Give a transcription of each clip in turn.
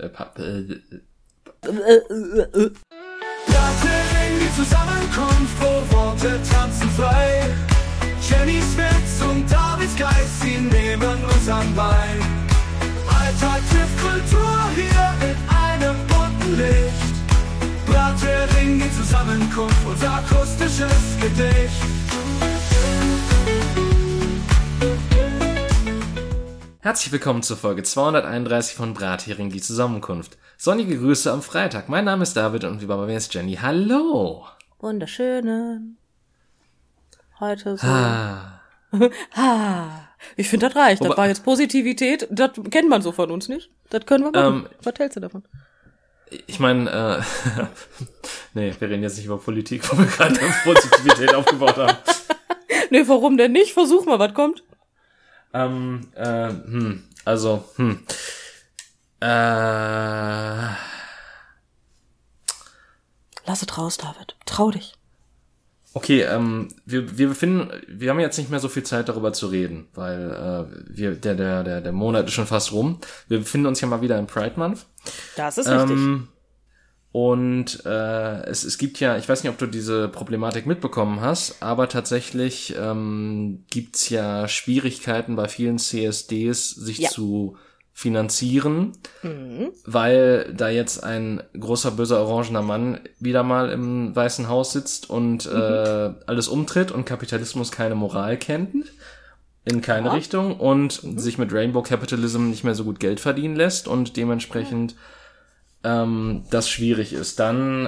Die Zusammenkunft, wo Worte tanzen frei. Jennys Witz und Davids Geist, sie nehmen uns an Bein. Alltag trifft Kultur hier in einem bunten Licht. Brathering, die Zusammenkunft, unser akustisches Gedicht. Herzlich willkommen zur Folge 231 von Brathering, die Zusammenkunft. Sonnige Grüße am Freitag. Mein Name ist David und wie bei mir ist Jenny. Hallo! Wunderschöne. Heute so. Ich finde, das reicht. Das war jetzt Positivität. Das kennt man so von uns nicht. Das können wir machen. Was hältst du davon? Ich meine, nee, wir reden jetzt nicht über Politik, wo wir gerade Positivität aufgebaut haben. Nee, warum denn nicht? Versuch mal, was kommt. Lass es raus, David. Trau dich. Okay, wir haben jetzt nicht mehr so viel Zeit darüber zu reden, weil der Monat ist schon fast rum. Wir befinden uns ja mal wieder im Pride Month. Das ist richtig. Und es gibt ja, ich weiß nicht, ob du diese Problematik mitbekommen hast, aber tatsächlich gibt's ja Schwierigkeiten bei vielen CSDs, sich zu finanzieren, weil da jetzt ein großer, böser, orangener Mann wieder mal im Weißen Haus sitzt und alles umtritt und Kapitalismus keine Moral kennt, in keine Richtung und sich mit Rainbow Capitalism nicht mehr so gut Geld verdienen lässt und dementsprechend das schwierig ist. Dann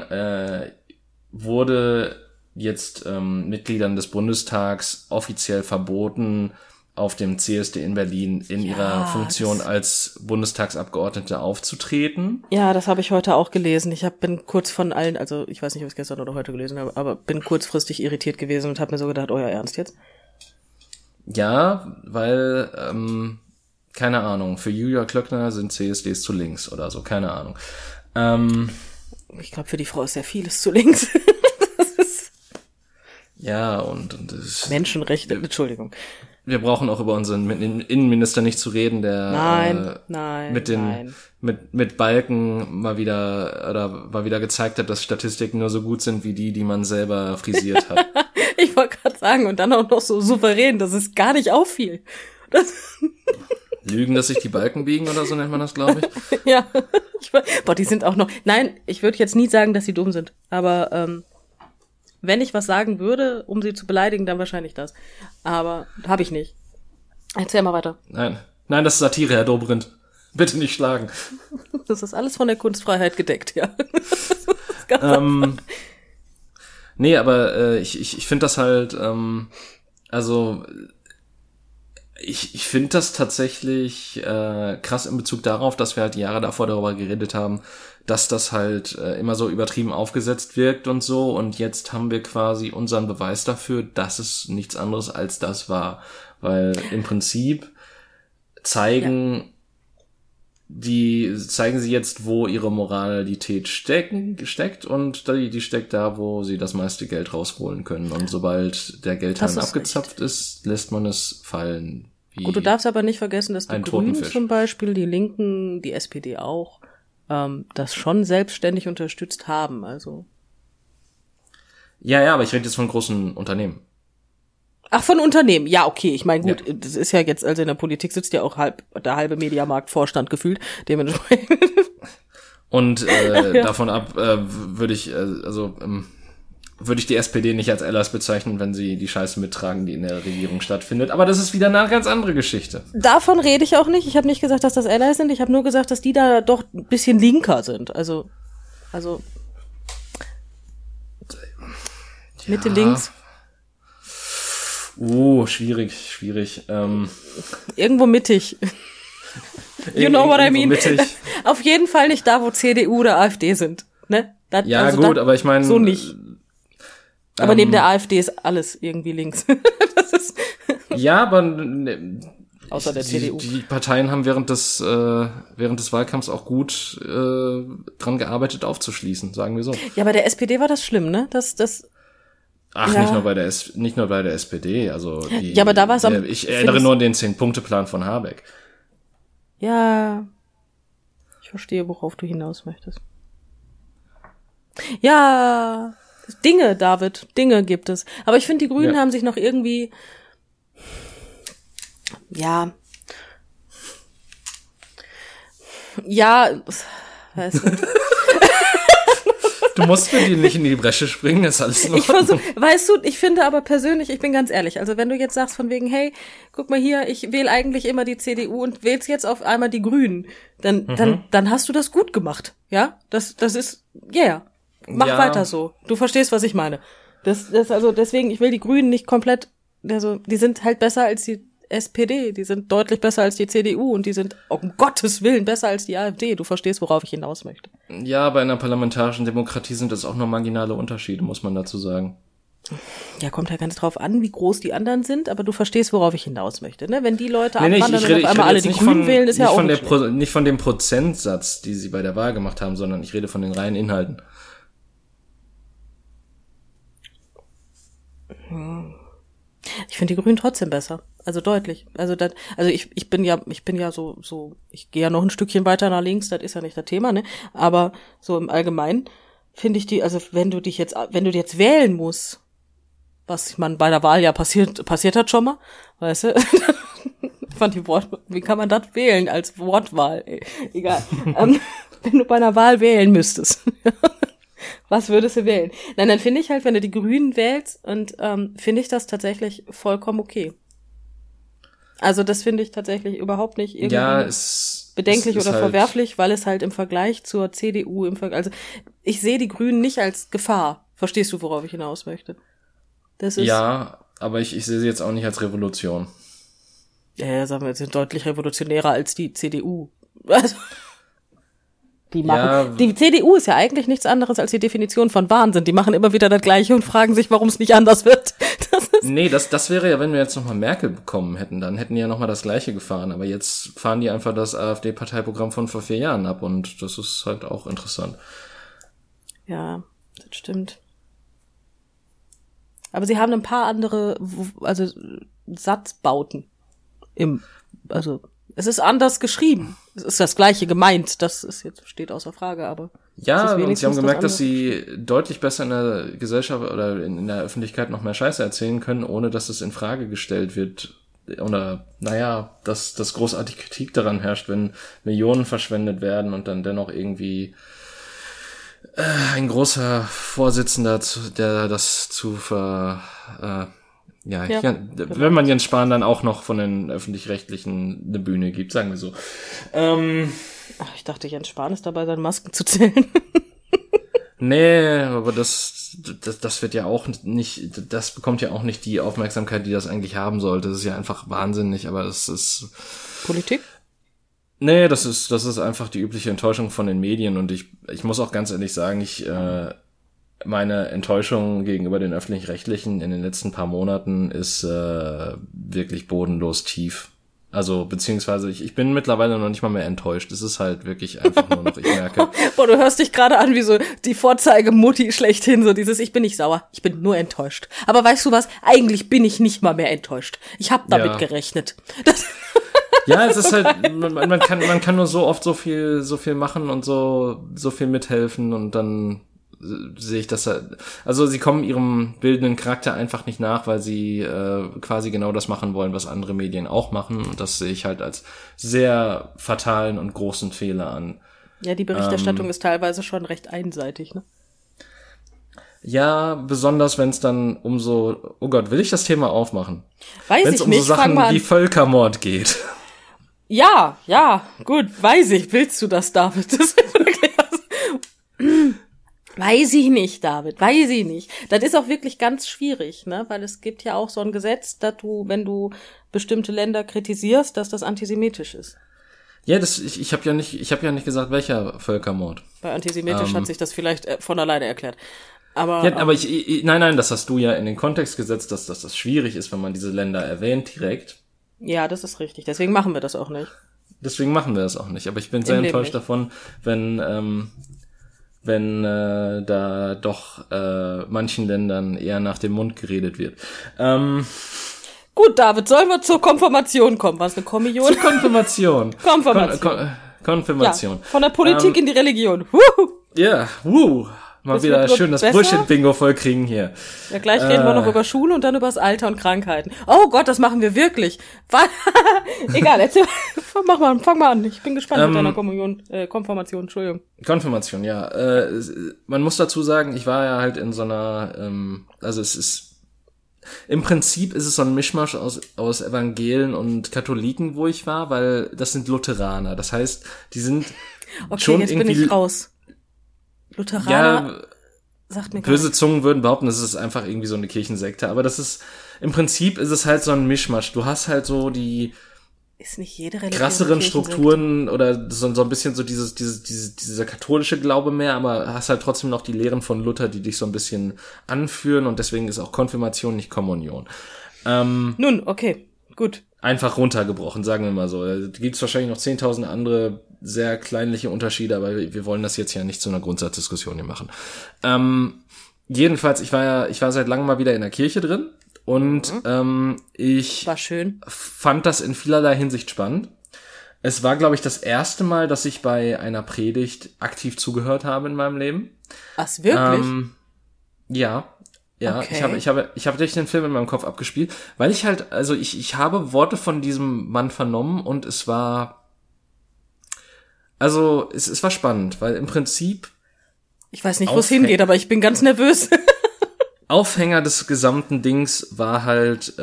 wurde jetzt Mitgliedern des Bundestags offiziell verboten, auf dem CSD in Berlin in ihrer Funktion als Bundestagsabgeordnete aufzutreten. Ja, das habe ich heute auch gelesen. Bin kurz von allen, also ich weiß nicht, ob ich es gestern oder heute gelesen habe, aber bin kurzfristig irritiert gewesen und habe mir so gedacht, oh ja, ernst jetzt? Ja, weil, keine Ahnung, für Julia Klöckner sind CSDs zu links oder so, keine Ahnung. Ich glaube, für die Frau ist sehr vieles zu links. Das ist ja, und das Menschenrechte, Entschuldigung. Wir brauchen auch über unseren Innenminister nicht zu reden, der mit Balken mal wieder gezeigt hat, dass Statistiken nur so gut sind wie die man selber frisiert hat. Ich wollte gerade sagen, und dann auch noch so souverän, dass es gar nicht auffiel. Lügen, dass sich die Balken biegen oder so nennt man das, glaube ich. Ja, die sind auch noch, nein, ich würde jetzt nie sagen, dass sie dumm sind, aber wenn ich was sagen würde, um sie zu beleidigen, dann wahrscheinlich das. Aber habe ich nicht. Erzähl mal weiter. Nein, das ist Satire, Herr Dobrindt. Bitte nicht schlagen. Das ist alles von der Kunstfreiheit gedeckt, ja. Nee, aber ich finde das halt, ich finde das tatsächlich krass in Bezug darauf, dass wir halt Jahre davor darüber geredet haben, dass das halt immer so übertrieben aufgesetzt wirkt und so. Und jetzt haben wir quasi unseren Beweis dafür, dass es nichts anderes als das war. Weil im Prinzip zeigen sie jetzt, wo ihre Moralität steckt und die steckt da, wo sie das meiste Geld rausholen können. Und sobald der Geldhahn abgezapft ist, lässt man es fallen. Gut, du darfst aber nicht vergessen, dass die Grünen zum Beispiel, die Linken, die SPD auch, das schon selbstständig unterstützt haben, also. Ja, aber ich rede jetzt von großen Unternehmen. Ach, von Unternehmen. Ja, okay. Ich meine, gut, das ist ja jetzt, also in der Politik sitzt ja auch der halbe Mediamarkt-Vorstand gefühlt, dementsprechend. Und davon ab würde ich die SPD nicht als Allies bezeichnen, wenn sie die Scheiße mittragen, die in der Regierung stattfindet. Aber das ist wieder eine ganz andere Geschichte. Davon rede ich auch nicht. Ich habe nicht gesagt, dass das Allies sind. Ich habe nur gesagt, dass die da doch ein bisschen linker sind. Also Mitte, links. Schwierig. Irgendwo mittig. You know what I mean? Mittig. Auf jeden Fall nicht da, wo CDU oder AfD sind. Ne? Aber ich meine... So nicht. Aber neben der AfD ist alles irgendwie links. Das ist ja, aber außer der CDU. Die Parteien haben während des Wahlkampfs auch gut dran gearbeitet, aufzuschließen, sagen wir so. Ja, bei der SPD war das schlimm, ne? Nicht nur bei der SPD, also ja, aber da war es ich erinnere nur an den 10-Punkte-Plan von Habeck. Ja. verstehe, worauf du hinaus möchtest. Ja, Dinge, David, Dinge gibt es. Aber ich finde, die Grünen haben sich noch irgendwie, weißt du. Du musst für die nicht in die Bresche springen, ist alles in Ordnung. Ich finde aber persönlich, ich bin ganz ehrlich, also wenn du jetzt sagst von wegen, hey, guck mal hier, ich wähle eigentlich immer die CDU und wählst jetzt auf einmal die Grünen, dann hast du das gut gemacht, ja? Das ist, mach weiter so. Du verstehst, was ich meine. Also deswegen, ich will die Grünen nicht komplett, also die sind halt besser als die SPD, die sind deutlich besser als die CDU und die sind um Gottes Willen besser als die AfD. Du verstehst, worauf ich hinaus möchte. Ja, bei einer parlamentarischen Demokratie sind das auch nur marginale Unterschiede, muss man dazu sagen. Ja, kommt ja ganz drauf an, wie groß die anderen sind, aber du verstehst, worauf ich hinaus möchte, ne? Wenn die Leute abwandern und auf einmal alle die Grünen wählen, ist ja auch nicht von dem Prozentsatz, die sie bei der Wahl gemacht haben, sondern ich rede von den reinen Inhalten. Ich finde die Grünen trotzdem besser. Also deutlich. Ich bin ja so, ich gehe ja noch ein Stückchen weiter nach links, das ist ja nicht das Thema, ne? Aber so im Allgemeinen finde ich die, also wenn du jetzt wählen musst, was man bei der Wahl ja passiert hat schon mal, weißt du? Ich fand wie kann man das wählen als Wortwahl? Egal. Wenn du bei einer Wahl wählen müsstest. Was würdest du wählen? Nein, dann finde ich halt, wenn du die Grünen wählst, und finde ich das tatsächlich vollkommen okay. Also das finde ich tatsächlich überhaupt nicht irgendwie bedenklich oder verwerflich, weil es halt im Vergleich zur CDU, also ich sehe die Grünen nicht als Gefahr. Verstehst du, worauf ich hinaus möchte? Aber ich sehe sie jetzt auch nicht als Revolution. Ja, sagen wir, sind deutlich revolutionärer als die CDU. Also die CDU ist ja eigentlich nichts anderes als die Definition von Wahnsinn. Die machen immer wieder das Gleiche und fragen sich, warum es nicht anders wird. Das wäre ja, wenn wir jetzt nochmal Merkel bekommen hätten, dann hätten die ja nochmal das Gleiche gefahren. Aber jetzt fahren die einfach das AfD-Parteiprogramm von vor 4 Jahren ab und das ist halt auch interessant. Ja, das stimmt. Aber sie haben ein paar andere, also Satzbauten es ist anders geschrieben. Es ist das Gleiche gemeint. Steht außer Frage, aber. Ja, und sie haben gemerkt, dass sie deutlich besser in der Gesellschaft oder in der Öffentlichkeit noch mehr Scheiße erzählen können, ohne dass es in Frage gestellt wird. Oder, dass großartig Kritik daran herrscht, wenn Millionen verschwendet werden und dann dennoch irgendwie ein großer Vorsitzender, der das wenn man Jens Spahn dann auch noch von den Öffentlich-Rechtlichen eine Bühne gibt, sagen wir so. Ich dachte, Jens Spahn ist dabei, seine Masken zu zählen. Nee, aber das wird ja auch nicht, das bekommt ja auch nicht die Aufmerksamkeit, die das eigentlich haben sollte. Das ist ja einfach wahnsinnig, aber das ist Politik? Nee, das ist einfach die übliche Enttäuschung von den Medien und ich muss auch ganz ehrlich sagen, meine Enttäuschung gegenüber den Öffentlich-Rechtlichen in den letzten paar Monaten ist wirklich bodenlos tief. Also, beziehungsweise ich bin mittlerweile noch nicht mal mehr enttäuscht. Es ist halt wirklich einfach nur noch, ich merke. Boah, du hörst dich gerade an wie so die Vorzeigemutti schlechthin, so dieses, ich bin nicht sauer, ich bin nur enttäuscht. Aber weißt du was? Eigentlich bin ich nicht mal mehr enttäuscht. Ich habe damit gerechnet. Ja, es ist halt, man kann nur so oft so viel machen und so viel mithelfen und dann sehe ich das halt, also sie kommen ihrem bildenden Charakter einfach nicht nach, weil sie quasi genau das machen wollen, was andere Medien auch machen und das sehe ich halt als sehr fatalen und großen Fehler an. Ja, die Berichterstattung ist teilweise schon recht einseitig, ne? Ja, besonders wenn es dann oh Gott, will ich das Thema aufmachen? Weiß ich nicht. Wenn es so Sachen wie Völkermord geht. Ja, gut, weiß ich. Willst du das, David? Das ist wirklich Weiß ich nicht, David, weiß ich nicht. Das ist auch wirklich ganz schwierig, ne, weil es gibt ja auch so ein Gesetz, dass wenn du bestimmte Länder kritisierst, dass das antisemitisch ist. Ja, ich habe ja nicht gesagt, welcher Völkermord. Bei antisemitisch hat sich das vielleicht von alleine erklärt. Aber nein, das hast du ja in den Kontext gesetzt, dass das schwierig ist, wenn man diese Länder erwähnt direkt. Ja, das ist richtig. Deswegen machen wir das auch nicht. Aber ich bin sehr enttäuscht davon, wenn da doch manchen Ländern eher nach dem Mund geredet wird. Gut, David, sollen wir zur Konfirmation kommen? Was, eine Kommunion? Zur Konfirmation. Konfirmation. Ja, von der Politik in die Religion. Ja, mal Das wieder wird schön das besser. Bullshit-Bingo vollkriegen hier. Ja, gleich reden wir noch über Schule und dann über das Alter und Krankheiten. Oh Gott, das machen wir wirklich. Egal, erzähl, fang mal an. Ich bin gespannt mit deiner Konfirmation, Entschuldigung. Konfirmation, ja. Man muss dazu sagen, ich war ja halt in so einer, also es ist, im Prinzip ist es so ein Mischmasch aus Evangelien und Katholiken, wo ich war, weil das sind Lutheraner. Das heißt, die sind Okay, schon jetzt irgendwie, bin ich raus. Lutheraner ja, sagt mir gar böse nichts. Zungen würden behaupten, das ist einfach irgendwie so eine Kirchensekte. Aber das ist, im Prinzip ist es halt so ein Mischmasch. Du hast halt so die Ist nicht jede Religion krasseren eine Kirchensekte? Strukturen oder so ein bisschen so dieser katholische Glaube mehr, aber hast halt trotzdem noch die Lehren von Luther, die dich so ein bisschen anführen und deswegen ist auch Konfirmation nicht Kommunion. Nun, okay, gut. Einfach runtergebrochen, sagen wir mal so. Da gibt es wahrscheinlich noch 10.000 andere sehr kleinliche Unterschiede, aber wir wollen das jetzt ja nicht zu einer Grundsatzdiskussion hier machen. Jedenfalls, ich war seit langem mal wieder in der Kirche drin und ich War schön. fand das in vielerlei Hinsicht spannend. Es war, glaube ich, das erste Mal, dass ich bei einer Predigt aktiv zugehört habe in meinem Leben. Ach, wirklich? Ja, Okay. ich habe tatsächlich den Film in meinem Kopf abgespielt, weil ich halt, also ich habe Worte von diesem Mann vernommen und es war spannend, weil im Prinzip Ich weiß nicht, wo es hingeht, aber ich bin ganz nervös. Aufhänger des gesamten Dings war halt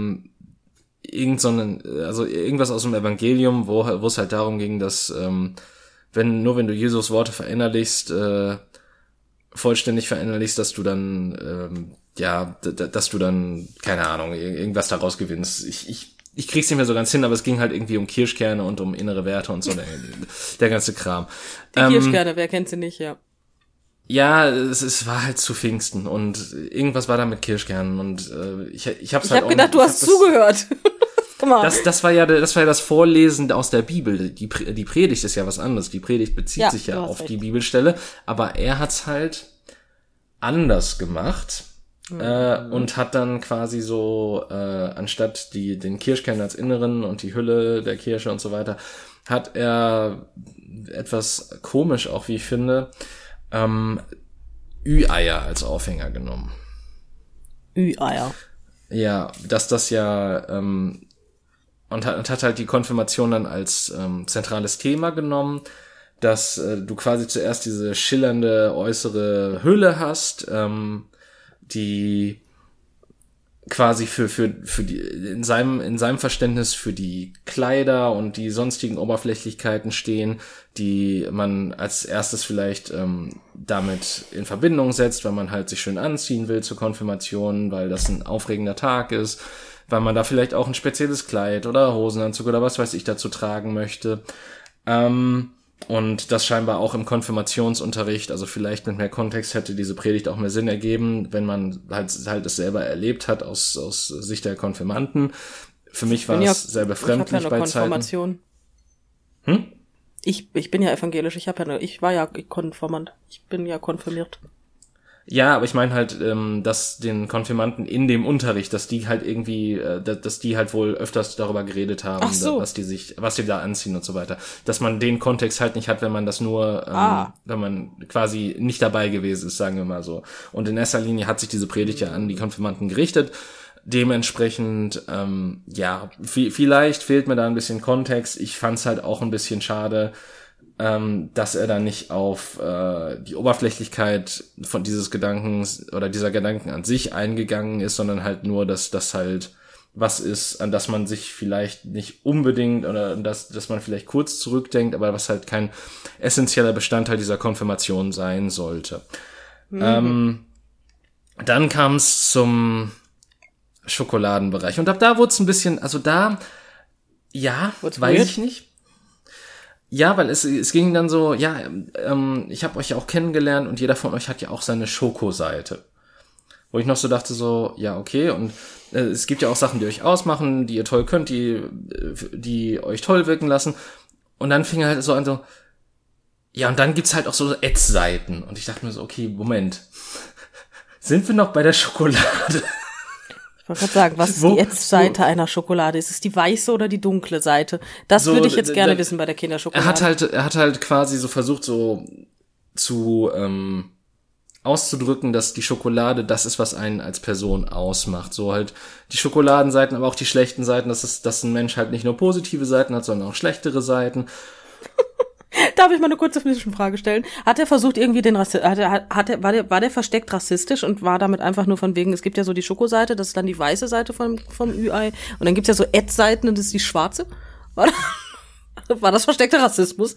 irgendwas aus dem Evangelium, wo es halt darum ging, dass wenn du Jesus Worte verinnerlichst, vollständig verinnerlichst, dass du dann dass du dann, keine Ahnung, irgendwas daraus gewinnst. Ich krieg's nicht mehr so ganz hin, aber es ging halt irgendwie um Kirschkerne und um innere Werte und so, der ganze Kram. Die Kirschkerne, wer kennt sie nicht, ja. Ja, es war halt zu Pfingsten und irgendwas war da mit Kirschkernen und ich hab's Ich halt habe gedacht, du hast zugehört. Guck mal. Das war ja das Vorlesen aus der Bibel. Die Predigt ist ja was anderes. Die Predigt bezieht sich ja du hast auf recht. die Bibelstelle, aber er hat's halt anders gemacht und hat dann quasi so anstatt den Kirschkern als Inneren und die Hülle der Kirsche und so weiter, hat er etwas komisch auch, wie ich finde, Ü-Eier als Aufhänger genommen. Ü-Eier. Ja, dass das ja und hat halt die Konfirmation dann als zentrales Thema genommen, dass du quasi zuerst diese schillernde äußere Hülle hast, die quasi für die in seinem Verständnis für die Kleider und die sonstigen Oberflächlichkeiten stehen, die man als erstes vielleicht damit in Verbindung setzt, weil man halt sich schön anziehen will zur Konfirmation, weil das ein aufregender Tag ist, weil man da vielleicht auch ein spezielles Kleid oder Hosenanzug oder was weiß ich dazu tragen möchte. Und das scheinbar auch im Konfirmationsunterricht, also vielleicht mit mehr Kontext hätte diese Predigt auch mehr Sinn ergeben, wenn man halt es selber erlebt hat aus Sicht der Konfirmanten. Für mich war es sehr befremdlich ich hab ja eine bei Zeiten. Konfirmation. Ich bin ja evangelisch, ich war ja Konfirmand. Ich bin ja konfirmiert. Ja, aber ich meine halt, dass den Konfirmanten in dem Unterricht, dass die halt irgendwie, dass die halt wohl öfters darüber geredet haben, Ach so. was die da anziehen und so weiter. Dass man den Kontext halt nicht hat, wenn man das nur, wenn man quasi nicht dabei gewesen ist, sagen wir mal so. Und in erster Linie hat sich diese Predigt ja an die Konfirmanten gerichtet. Dementsprechend, vielleicht fehlt mir da ein bisschen Kontext. Ich fand's halt auch ein bisschen schade, dass er da nicht auf die Oberflächlichkeit von dieses Gedankens oder dieser Gedanken an sich eingegangen ist, sondern halt nur, dass das halt was ist, an das man sich vielleicht nicht unbedingt oder dass man vielleicht kurz zurückdenkt, aber was halt kein essentieller Bestandteil dieser Konfirmation sein sollte. Dann kam es zum Schokoladenbereich und ab da wurde es ein bisschen, also da, ja, What's weiß weird? ich nicht. Ja, weil es ging dann so, ich habe euch ja auch kennengelernt und jeder von euch hat ja auch seine Schokoseite. Wo ich noch so dachte so, ja, okay, und es gibt ja auch Sachen, die euch ausmachen, die ihr toll könnt, die euch toll wirken lassen. Und dann fing er halt so an so, ja, und dann gibt's halt auch so Ads-Seiten. Und ich dachte mir so, okay, Moment. Sind wir noch bei der Schokolade? wollte gerade sagen, was ist die Seite einer Schokolade? Ist es die weiße oder die dunkle Seite? Das So, würde ich jetzt gerne wissen bei der Kinderschokolade. Er hat halt quasi so versucht, so zu auszudrücken, dass die Schokolade das ist, was einen als Person ausmacht. So halt die Schokoladenseiten, aber auch die schlechten Seiten, dass ein Mensch halt nicht nur positive Seiten hat, sondern auch schlechtere Seiten. Darf ich mal eine kurze Frage stellen? Hat er versucht, irgendwie war der versteckt rassistisch und war damit einfach nur von wegen, es gibt ja so die Schokoseite, das ist dann die weiße Seite vom Ü-Ei und dann gibt's ja so Ad-Seiten und das ist die schwarze? War das versteckter Rassismus?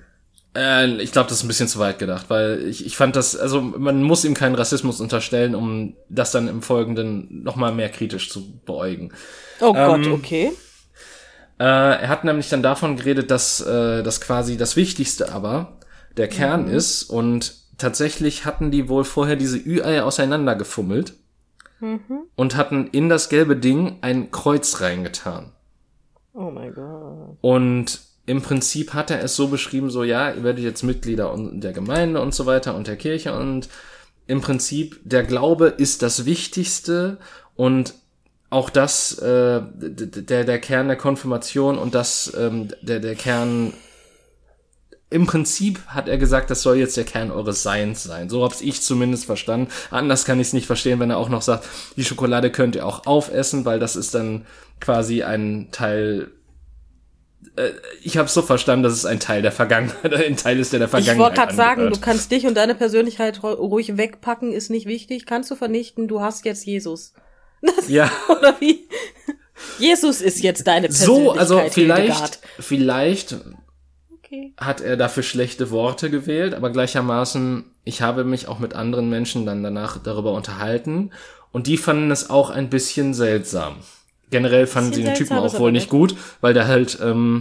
Ich glaube, das ist ein bisschen zu weit gedacht, weil ich fand das, also man muss ihm keinen Rassismus unterstellen, um das dann im Folgenden nochmal mehr kritisch zu beäugen. Oh Gott, okay. Er hat nämlich dann davon geredet, dass das quasi das Wichtigste aber der Kern ist und tatsächlich hatten die wohl vorher diese Ü-Eier auseinandergefummelt und hatten in das gelbe Ding ein Kreuz reingetan. Oh mein Gott. Und im Prinzip hat er es so beschrieben, so ja, ihr werdet jetzt Mitglieder der Gemeinde und so weiter und der Kirche und im Prinzip der Glaube ist das Wichtigste und auch das, der Kern der Konfirmation und das, der Kern, im Prinzip hat er gesagt, das soll jetzt der Kern eures Seins sein. So hab's ich zumindest verstanden. Anders kann ich es nicht verstehen, wenn er auch noch sagt, die Schokolade könnt ihr auch aufessen, weil das ist dann quasi ein Teil, ich habe so verstanden, dass es ein Teil der Vergangenheit, ein Teil ist, der Vergangenheit. Ich wollte gerade sagen, du kannst dich und deine Persönlichkeit ruhig wegpacken, ist nicht wichtig. Kannst du vernichten, du hast jetzt Jesus. Ja. Oder wie? Jesus ist jetzt deine Persönlichkeit. So, also vielleicht okay. Hat er dafür schlechte Worte gewählt, aber gleichermaßen, ich habe mich auch mit anderen Menschen dann danach darüber unterhalten und die fanden es auch ein bisschen seltsam. Generell fanden sie den Typen auch wohl nicht gut, weil der halt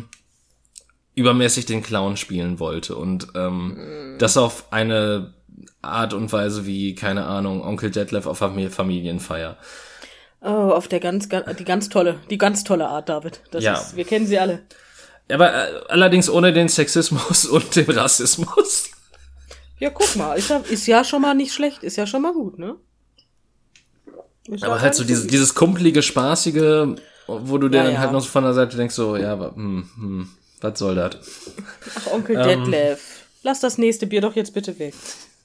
übermäßig den Clown spielen wollte und das auf eine Art und Weise wie, keine Ahnung, Onkel Detlef auf Familienfeier. Oh, auf die ganz tolle Art, David. Wir kennen sie alle. Aber allerdings ohne den Sexismus und den Rassismus. Ja, guck mal, ist ja schon mal nicht schlecht, ist ja schon mal gut, ne? Aber halt so dieses kumpelige, spaßige, wo du dir dann halt noch so von der Seite denkst, so, ja, was soll das? Ach, Onkel Detlef, lass das nächste Bier doch jetzt bitte weg.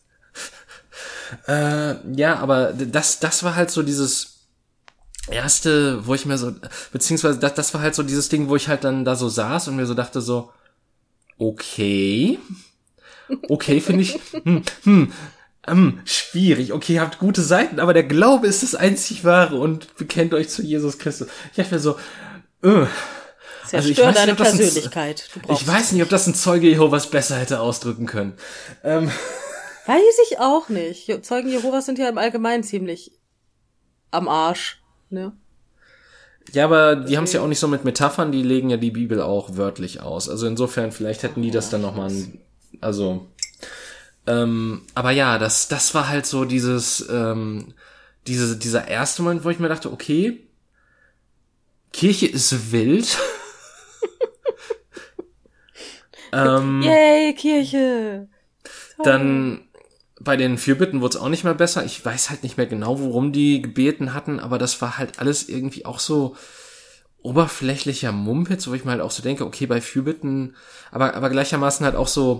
Ja, aber das war halt so dieses erste, wo ich mir so, beziehungsweise das war halt so dieses Ding, wo ich halt dann da so saß und mir so dachte so, okay, finde ich, schwierig, okay, ihr habt gute Seiten, aber der Glaube ist das einzig wahre und bekennt euch zu Jesus Christus. Ich dachte mir so, also ich weiß nicht, Persönlichkeit. Ich weiß nicht, ob das ein Zeuge Jehovas besser hätte ausdrücken können. Weiß ich auch nicht. Zeugen Jehovas sind ja im Allgemeinen ziemlich am Arsch, ne? Ja, aber die haben es ja auch nicht so mit Metaphern, die legen ja die Bibel auch wörtlich aus. Also insofern, vielleicht hätten die das dann nochmal, aber ja, das war halt so dieser erste Moment, wo ich mir dachte, okay, Kirche ist wild. Yay, Kirche! Toll. Dann bei den Fürbitten wurde es auch nicht mehr besser. Ich weiß halt nicht mehr genau, worum die gebeten hatten, aber das war halt alles irgendwie auch so oberflächlicher Mumpitz, wo ich mir halt auch so denke, okay, bei Fürbitten, aber gleichermaßen halt auch so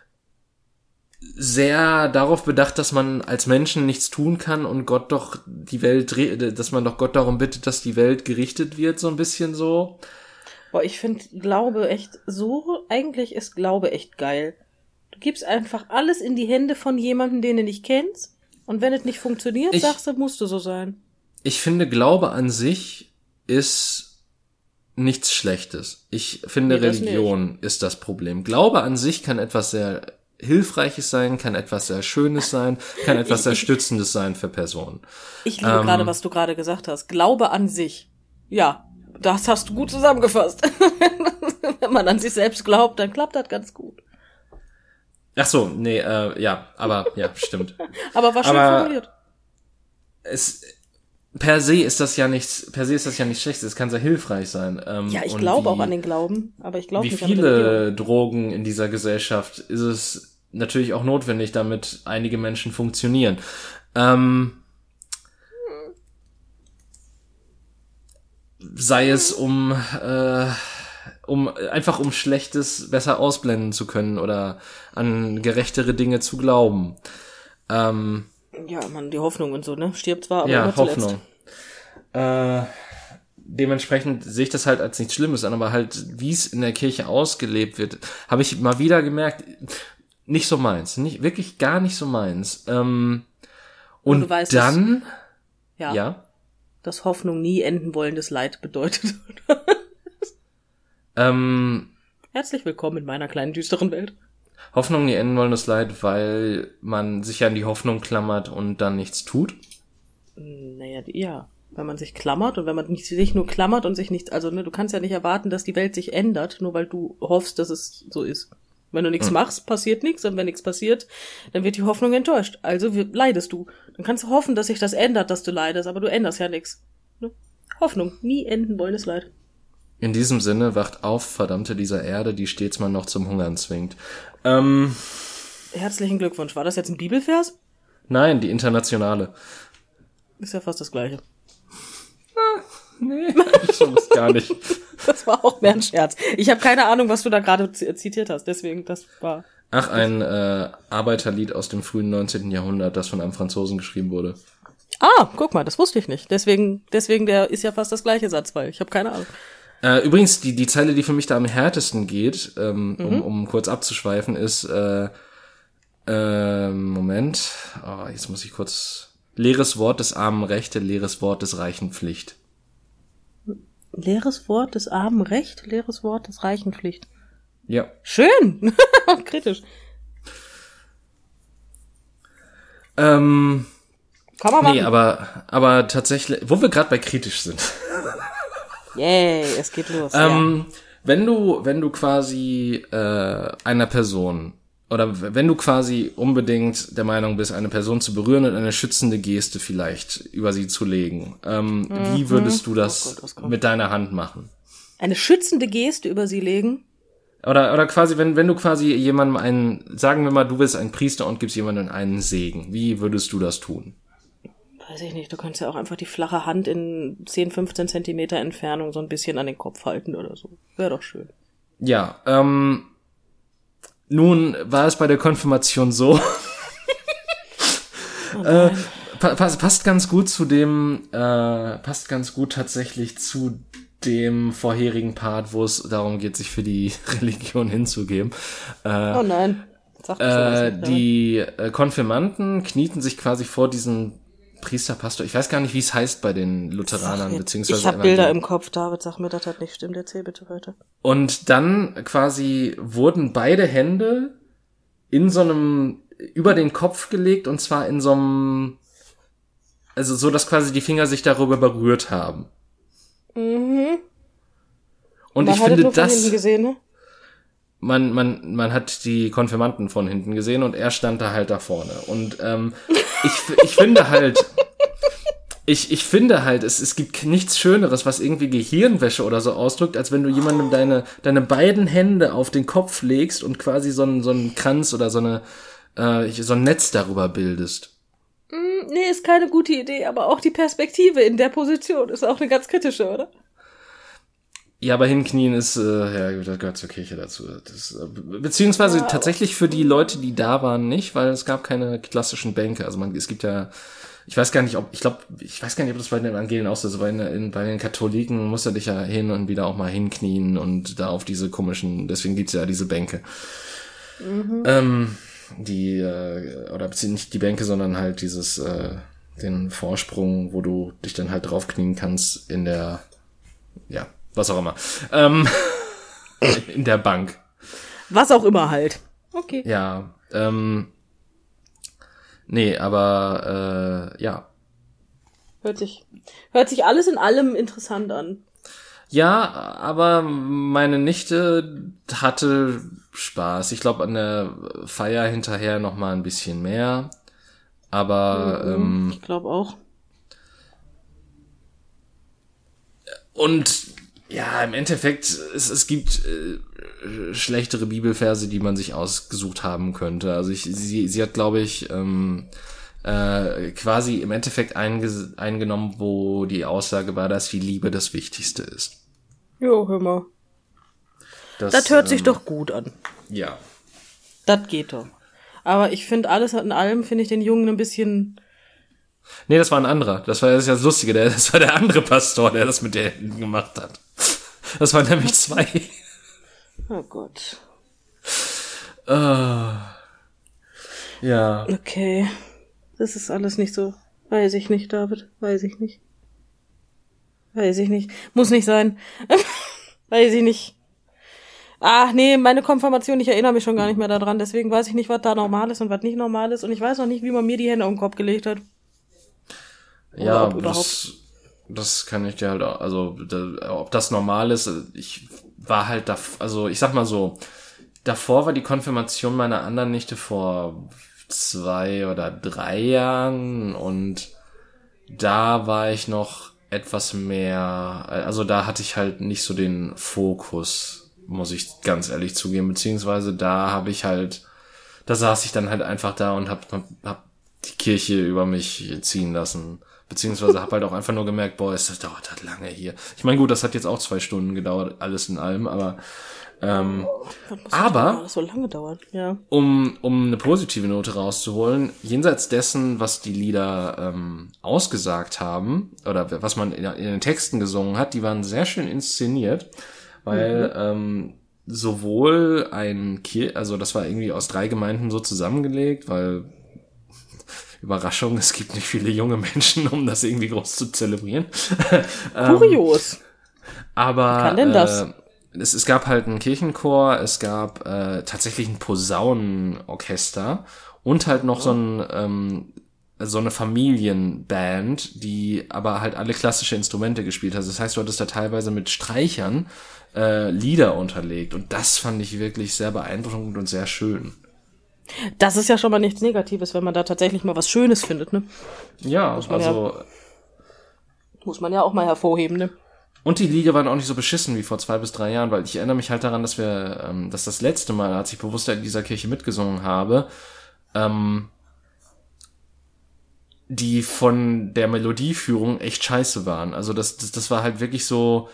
sehr darauf bedacht, dass man als Menschen nichts tun kann und Gott doch dass man doch Gott darum bittet, dass die Welt gerichtet wird, so ein bisschen so. Boah, ich finde eigentlich ist Glaube echt geil. Du gibst einfach alles in die Hände von jemandem, den du nicht kennst. Und wenn es nicht funktioniert, sagst du, musst du so sein. Ich finde, Glaube an sich ist nichts Schlechtes. Ich finde, Religion ist das Problem. Glaube an sich kann etwas sehr Hilfreiches sein, kann etwas sehr Schönes sein, kann etwas sehr Stützendes sein für Personen. Ich liebe gerade, was du gerade gesagt hast. Glaube an sich. Ja, das hast du gut zusammengefasst. Wenn man an sich selbst glaubt, dann klappt das ganz gut. Ach so, nee, ja, stimmt. Aber war schön formuliert. Per se ist das ja nichts Schlechtes, es kann sehr hilfreich sein. Ja, ich glaube auch an den Glauben, aber ich glaube nicht an Wie viele Drogen in dieser Gesellschaft ist es natürlich auch notwendig, damit einige Menschen funktionieren. sei es um Schlechtes besser ausblenden zu können oder an gerechtere Dinge zu glauben. Ja, man, die Hoffnung und so, ne? Stirbt zwar, aber Ja, immer zuletzt. Hoffnung. Dementsprechend sehe ich das halt als nichts Schlimmes an, aber halt, wie es in der Kirche ausgelebt wird, habe ich mal wieder gemerkt, nicht so meins. Wirklich gar nicht so meins. Und du weißt, dann... Ja. Dass Hoffnung nie enden wollendes Leid bedeutet. Herzlich willkommen in meiner kleinen düsteren Welt. Hoffnung nie enden wollendes Leid, weil man sich an die Hoffnung klammert und dann nichts tut? Naja, ja. Wenn man sich klammert und wenn man sich nur klammert und sich nichts, also ne, du kannst ja nicht erwarten, dass die Welt sich ändert, nur weil du hoffst, dass es so ist. Wenn du nichts machst, passiert nichts, und wenn nichts passiert, dann wird die Hoffnung enttäuscht. Also leidest du. Dann kannst du hoffen, dass sich das ändert, dass du leidest, aber du änderst ja nichts. Ne? Hoffnung, nie enden wollendes Leid. In diesem Sinne, wacht auf, Verdammte dieser Erde, die stets man noch zum Hungern zwingt. Herzlichen Glückwunsch. War das jetzt ein Bibelvers? Nein, die Internationale. Ist ja fast das Gleiche. Nee, ich weiß gar nicht. Das war auch mehr ein Scherz. Ich habe keine Ahnung, was du da gerade zitiert hast, deswegen, das war... Ach, ein Arbeiterlied aus dem frühen 19. Jahrhundert, das von einem Franzosen geschrieben wurde. Ah, guck mal, das wusste ich nicht. Deswegen, der ist ja fast das gleiche Satz, weil ich habe keine Ahnung. Übrigens, die Zeile, die für mich da am härtesten geht, um kurz abzuschweifen, ist, Moment, jetzt muss ich kurz, leeres Wort des Armen Rechte, leeres Wort des Reichen Pflicht. Leeres Wort des Armen Recht, leeres Wort des Reichen Pflicht. Ja. Schön! Kritisch. Kann man machen. Nee, aber tatsächlich, wo wir gerade bei kritisch sind. Yay, es geht los. Wenn du quasi einer Person oder wenn du quasi unbedingt der Meinung bist, eine Person zu berühren und eine schützende Geste vielleicht über sie zu legen, wie würdest du das mit deiner Hand machen? Eine schützende Geste über sie legen? Oder quasi, wenn du quasi jemandem sagen wir mal, du bist ein Priester und gibst jemandem einen Segen, wie würdest du das tun? Weiß ich nicht, du kannst ja auch einfach die flache Hand in 10, 15 Zentimeter Entfernung so ein bisschen an den Kopf halten oder so. Wäre doch schön. Ja, nun war es bei der Konfirmation so. Passt ganz gut tatsächlich zu dem vorherigen Part, wo es darum geht, sich für die Religion hinzugeben. Oh nein. Sag das nicht, die Konfirmanten knieten sich quasi vor diesen Priesterpastor. Ich weiß gar nicht, wie es heißt bei den Lutheranern, beziehungsweise. Ich habe Bilder im Kopf, David, sag mir, das hat nicht stimmt. Erzähl bitte weiter. Und dann quasi wurden beide Hände in so einem, über den Kopf gelegt, und zwar in so einem, also so, dass quasi die Finger sich darüber berührt haben. Mhm. Und man ich finde nur von das, hinten gesehen, ne? man hat die Konfirmanden von hinten gesehen und er stand da halt da vorne. Und ich finde halt, ich finde halt, es gibt nichts Schöneres, was irgendwie Gehirnwäsche oder so ausdrückt, als wenn du jemandem deine beiden Hände auf den Kopf legst und quasi so einen Kranz oder so ein Netz darüber bildest. Nee, ist keine gute Idee, aber auch die Perspektive in der Position ist auch eine ganz kritische, oder? Ja, aber hinknien ist, ja, das gehört zur Kirche dazu. Beziehungsweise ja, tatsächlich für die Leute, die da waren, nicht, weil es gab keine klassischen Bänke. Also es gibt ja, ich weiß gar nicht, ob das bei den Evangelien auch so ist, aber bei den Katholiken musst du dich ja hin und wieder auch mal hinknien und da auf diese komischen, deswegen gibt's ja diese Bänke. Mhm. Oder beziehungsweise nicht die Bänke, sondern halt den Vorsprung, wo du dich dann halt draufknien kannst in der, ja, was auch immer. In der Bank. Was auch immer halt. Okay. Ja, nee, aber ja. Hört sich alles in allem interessant an. Ja, aber meine Nichte hatte Spaß. Ich glaube, an der Feier hinterher noch mal ein bisschen mehr. Aber ich glaube auch. Und ja, im Endeffekt, es gibt schlechtere Bibelverse, die man sich ausgesucht haben könnte. Also sie hat, glaube ich, quasi im Endeffekt eingenommen, wo die Aussage war, dass die Liebe das Wichtigste ist. Jo, hör mal. Das hört sich doch gut an. Ja. Das geht doch. Aber ich finde alles in allem, finde ich den Jungen ein bisschen... Nee, das war ein anderer. Das war ja das Lustige. Das war der andere Pastor, der das mit der Händen gemacht hat. Das waren nämlich 2. Oh Gott. Ja. Okay. Das ist alles nicht so. Weiß ich nicht, David. Weiß ich nicht. Muss nicht sein. Weiß ich nicht. Nee, meine Konfirmation, ich erinnere mich schon gar nicht mehr daran. Deswegen weiß ich nicht, was da normal ist und was nicht normal ist. Und ich weiß noch nicht, wie man mir die Hände auf den Kopf gelegt hat. Ja, das kann ich dir halt auch, also ob das normal ist, ich war halt also ich sag mal so, davor war die Konfirmation meiner anderen Nichte vor 2 oder 3 Jahren und da war ich noch etwas mehr, also da hatte ich halt nicht so den Fokus, muss ich ganz ehrlich zugeben, beziehungsweise da saß ich dann halt einfach da und hab die Kirche über mich ziehen lassen. Beziehungsweise habe halt auch einfach nur gemerkt, boah, das dauert halt lange hier. Ich meine, gut, das hat jetzt auch 2 Stunden gedauert, alles in allem, aber das so lange dauern, ja. Um eine positive Note rauszuholen, jenseits dessen, was die Lieder ausgesagt haben, oder was man in den Texten gesungen hat, die waren sehr schön inszeniert, weil sowohl also das war irgendwie aus 3 Gemeinden so zusammengelegt, weil Überraschung, es gibt nicht viele junge Menschen, um das irgendwie groß zu zelebrieren. Kurios. Aber wie kann denn das? Es gab halt einen Kirchenchor, es gab tatsächlich ein Posaunenorchester und halt noch so eine Familienband, die aber halt alle klassische Instrumente gespielt hat. Das heißt, du hattest da teilweise mit Streichern Lieder unterlegt und das fand ich wirklich sehr beeindruckend und sehr schön. Das ist ja schon mal nichts Negatives, wenn man da tatsächlich mal was Schönes findet, ne? Ja, muss man ja auch mal hervorheben, ne? Und die Lieder waren auch nicht so beschissen wie vor 2 bis 3 Jahren, weil ich erinnere mich halt daran, dass dass das letzte Mal, als ich bewusst in dieser Kirche mitgesungen habe, die von der Melodieführung echt scheiße waren. Also das war halt wirklich so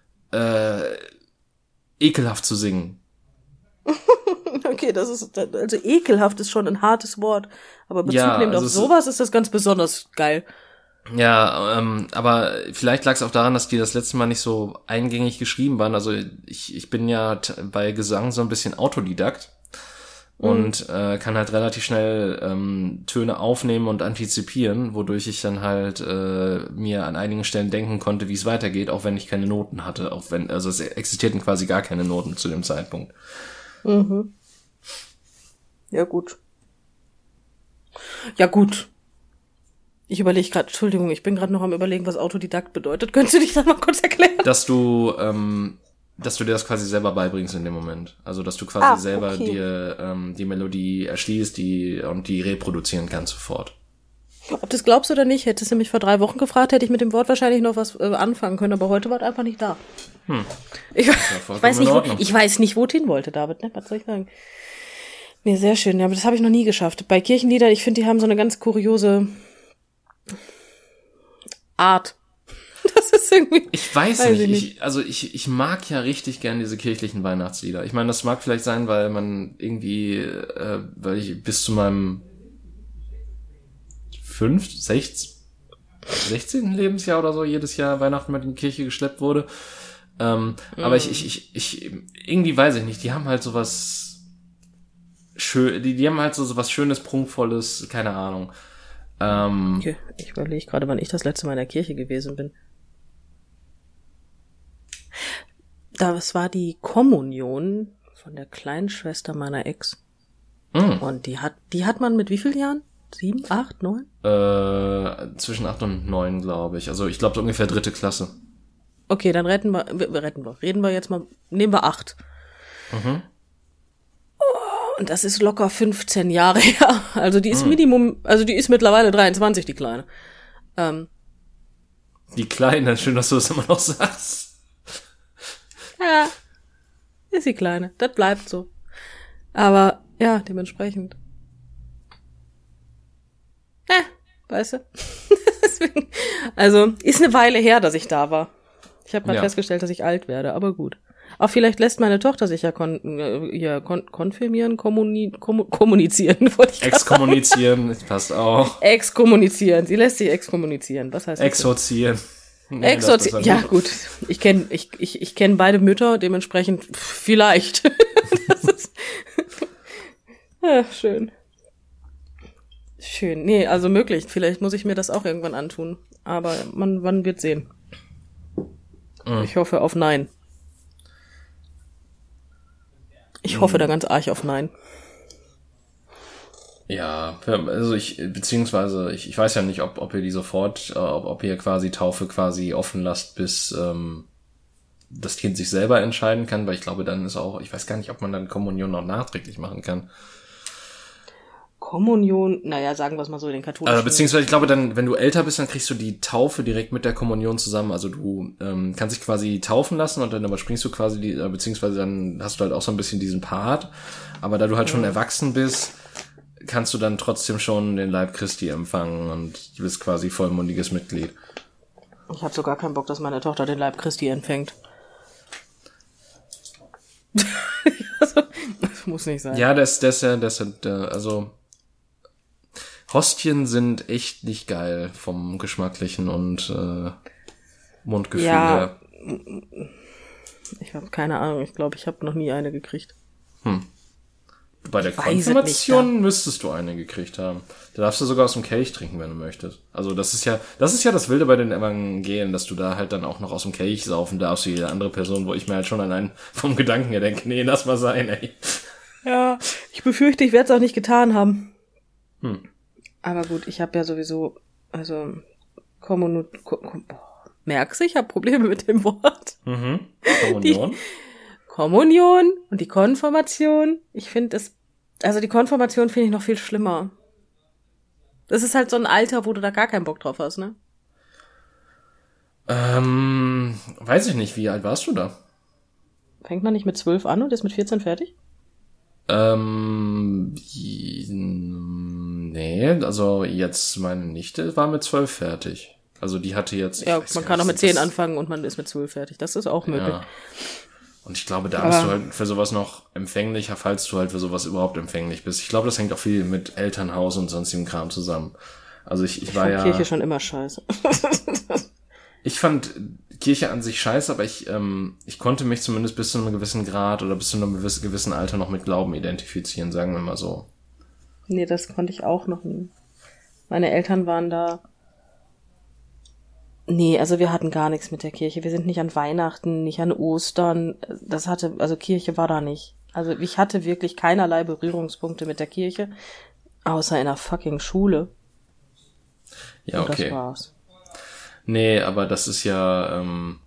ekelhaft zu singen. Okay, also ekelhaft ist schon ein hartes Wort, aber Bezug nehmend auf sowas ist das ganz besonders geil. Ja, aber vielleicht lag es auch daran, dass die das letzte Mal nicht so eingängig geschrieben waren. Also ich bin ja bei Gesang so ein bisschen Autodidakt und kann halt relativ schnell Töne aufnehmen und antizipieren, wodurch ich dann halt mir an einigen Stellen denken konnte, wie es weitergeht, auch wenn ich keine Noten hatte, also es existierten quasi gar keine Noten zu dem Zeitpunkt. Mhm. Ja, gut. Ja, gut. Ich überlege gerade, Entschuldigung, ich bin gerade noch am Überlegen, was Autodidakt bedeutet. Könntest du dich das mal kurz erklären? Dass du dir das quasi selber beibringst in dem Moment. Also, dass du quasi selber dir die Melodie erschließt und die reproduzieren kannst sofort. Ob du es glaubst oder nicht, hättest du mich vor 3 Wochen gefragt, hätte ich mit dem Wort wahrscheinlich noch was anfangen können, aber heute war es einfach nicht da. Ich weiß nicht, wo es hin wollte, David, ne? Was soll ich sagen? Nee, sehr schön, ja, aber das habe ich noch nie geschafft. Bei Kirchenliedern, ich finde, die haben so eine ganz kuriose Art. Das ist irgendwie... Ich weiß nicht. Ich mag ja richtig gern diese kirchlichen Weihnachtslieder. Ich meine, das mag vielleicht sein, weil man irgendwie, weil ich bis zu meinem 16. Lebensjahr oder so jedes Jahr Weihnachten mit in die Kirche geschleppt wurde. Aber ich irgendwie weiß ich nicht, die haben halt sowas die haben halt so was Schönes, Prunkvolles, keine Ahnung. Okay, ich überlege gerade, wann ich das letzte Mal in der Kirche gewesen bin. Das war die Kommunion von der kleinen Schwester meiner Ex. Und die hat man mit wie vielen Jahren? 7, 8, 9? Zwischen 8 und 9, glaube ich. Also ich glaube so ungefähr 3. Klasse. Okay, dann reden wir jetzt mal, nehmen wir 8. Und das ist locker 15 Jahre her. Also die ist die ist mittlerweile 23, die Kleine. Die Kleine, schön, dass du das immer noch sagst. Ja, ist die Kleine. Das bleibt so. Aber ja, dementsprechend. weißt du? Deswegen, also, ist eine Weile her, dass ich da war. Ich habe mal festgestellt, dass ich alt werde, aber gut. Auch vielleicht lässt meine Tochter sich ja konfirmieren, kommunizieren. Wollte ich exkommunizieren, passt auch. Exkommunizieren, sie lässt sich exkommunizieren. Was heißt das? Exorzieren. Nee, Exorzieren, ja gut. Ich kenn beide Mütter, dementsprechend vielleicht. Das ist schön. Schön. Nee, also möglich. Vielleicht muss ich mir das auch irgendwann antun. Aber man wird sehen. Ich hoffe auf Nein. Ich hoffe da ganz arg auf Nein. Ja, also ich weiß ja nicht, ob ihr die sofort, ob ihr quasi Taufe quasi offen lasst, bis das Kind sich selber entscheiden kann, weil ich glaube, dann ist auch, ich weiß gar nicht, ob man dann Kommunion noch nachträglich machen kann. Kommunion, naja, sagen wir es mal so, den katholischen. Beziehungsweise ich glaube dann, wenn du älter bist, dann kriegst du die Taufe direkt mit der Kommunion zusammen. Also du kannst dich quasi taufen lassen und dann überspringst du quasi beziehungsweise dann hast du halt auch so ein bisschen diesen Part. Aber da du halt schon erwachsen bist, kannst du dann trotzdem schon den Leib Christi empfangen und du bist quasi vollmundiges Mitglied. Ich habe sogar keinen Bock, dass meine Tochter den Leib Christi empfängt. Das muss nicht sein. Ja, also Hostien sind echt nicht geil vom Geschmacklichen und Mundgefühl her. Ich habe keine Ahnung. Ich glaube, ich habe noch nie eine gekriegt. Bei der Konfirmation müsstest du eine gekriegt haben. Da darfst du sogar aus dem Kelch trinken, wenn du möchtest. Also das ist ja das Wilde bei den Evangelien, dass du da halt dann auch noch aus dem Kelch saufen darfst, wie jede andere Person, wo ich mir halt schon allein vom Gedanken her denke, nee, lass mal sein, ey. Ja, ich befürchte, ich werde es auch nicht getan haben. Aber gut, ich habe ja sowieso, also merkst du, ich habe Probleme mit dem Wort. Kommunion. Kommunion und die Konfirmation. Ich finde die Konfirmation finde ich noch viel schlimmer. Das ist halt so ein Alter, wo du da gar keinen Bock drauf hast, ne? Weiß ich nicht, wie alt warst du da? Fängt man nicht mit 12 an und ist mit 14 fertig? Nee, also jetzt meine Nichte war mit 12 fertig. Also die hatte jetzt... Ja, man kann auch mit 10 anfangen und man ist mit 12 fertig. Das ist auch möglich. Ja. Und ich glaube, da bist du halt für sowas noch empfänglicher, falls du halt für sowas überhaupt empfänglich bist. Ich glaube, das hängt auch viel mit Elternhaus und sonstigem Kram zusammen. Also ich war ja... Kirche schon immer scheiße. Ich fand Kirche an sich scheiße, aber ich konnte mich zumindest bis zu einem gewissen Grad oder bis zu einem gewissen Alter noch mit Glauben identifizieren, sagen wir mal so. Nee, das konnte ich auch noch nie. Meine Eltern waren da... Nee, also wir hatten gar nichts mit der Kirche. Wir sind nicht an Weihnachten, nicht an Ostern. Also Kirche war da nicht. Also ich hatte wirklich keinerlei Berührungspunkte mit der Kirche, außer in der fucking Schule. Ja, okay. Und das war's. Nee, aber das ist ja,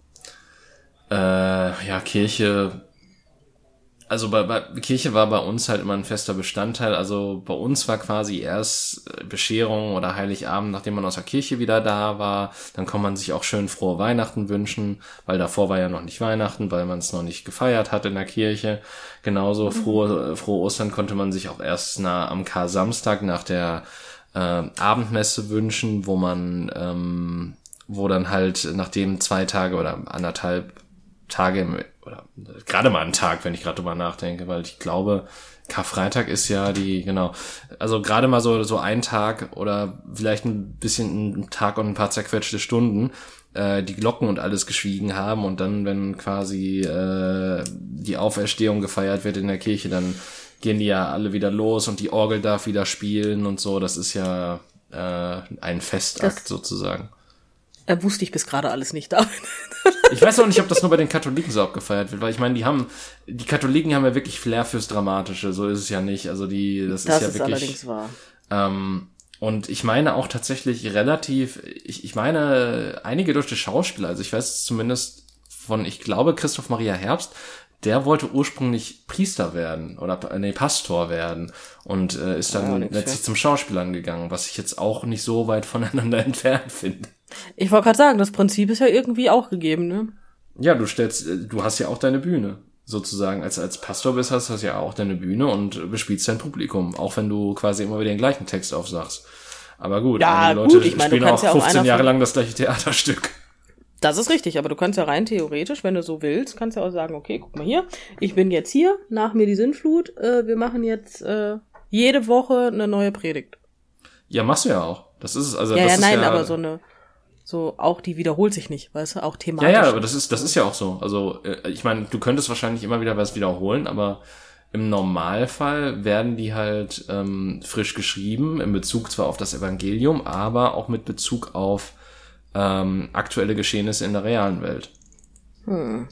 Kirche, also Kirche war bei uns halt immer ein fester Bestandteil. Also bei uns war quasi erst Bescherung oder Heiligabend, nachdem man aus der Kirche wieder da war. Dann kann man sich auch schön frohe Weihnachten wünschen, weil davor war ja noch nicht Weihnachten, weil man es noch nicht gefeiert hat in der Kirche. Genauso frohe Ostern konnte man sich auch erst am Kar-Samstag nach der Abendmesse wünschen, wo dann halt nachdem 2 Tage oder 1,5 Tage oder gerade mal einen Tag, wenn ich gerade drüber nachdenke, weil ich glaube, Karfreitag ist ja also gerade mal so ein Tag oder vielleicht ein bisschen ein Tag und ein paar zerquetschte Stunden, die Glocken und alles geschwiegen haben und dann, wenn quasi die Auferstehung gefeiert wird in der Kirche, dann gehen die ja alle wieder los und die Orgel darf wieder spielen und so, das ist ja ein Festakt sozusagen. Wusste ich bis gerade alles nicht da. Ich weiß auch nicht, ob das nur bei den Katholiken so abgefeiert wird, weil ich meine, die Katholiken haben ja wirklich Flair fürs Dramatische, so ist es ja nicht. Also das ist ja wirklich. Allerdings wahr. Und ich meine auch tatsächlich ich meine, einige deutsche Schauspieler, also ich weiß zumindest ich glaube, Christoph Maria Herbst, der wollte ursprünglich Priester werden oder Pastor werden und ist dann letztlich zum Schauspielern gegangen, was ich jetzt auch nicht so weit voneinander entfernt finde. Ich wollte gerade sagen, das Prinzip ist ja irgendwie auch gegeben, ne? Ja, du hast ja auch deine Bühne, sozusagen. Als Pastor bist, hast du ja auch deine Bühne und bespielst dein Publikum, auch wenn du quasi immer wieder den gleichen Text aufsagst. Aber gut, Ja, einige Leute gut, ich meine, du spielen auch kannst ja auch 15 einer Jahre von- lang das gleiche Theaterstück. Das ist richtig, aber du kannst ja rein theoretisch, wenn du so willst, kannst ja auch sagen, okay, guck mal hier, ich bin jetzt hier, nach mir die Sintflut, wir machen jetzt jede Woche eine neue Predigt. Ja, machst du ja auch. Das ist es. Also, Ja, das ja, ist nein, ja, aber auch die wiederholt sich nicht, weißt du, auch thematisch. Ja, aber das ist ja auch so. Also, ich meine, du könntest wahrscheinlich immer wieder was wiederholen, aber im Normalfall werden die halt frisch geschrieben, in Bezug zwar auf das Evangelium, aber auch mit Bezug auf aktuelle Geschehnisse in der realen Welt. Wenn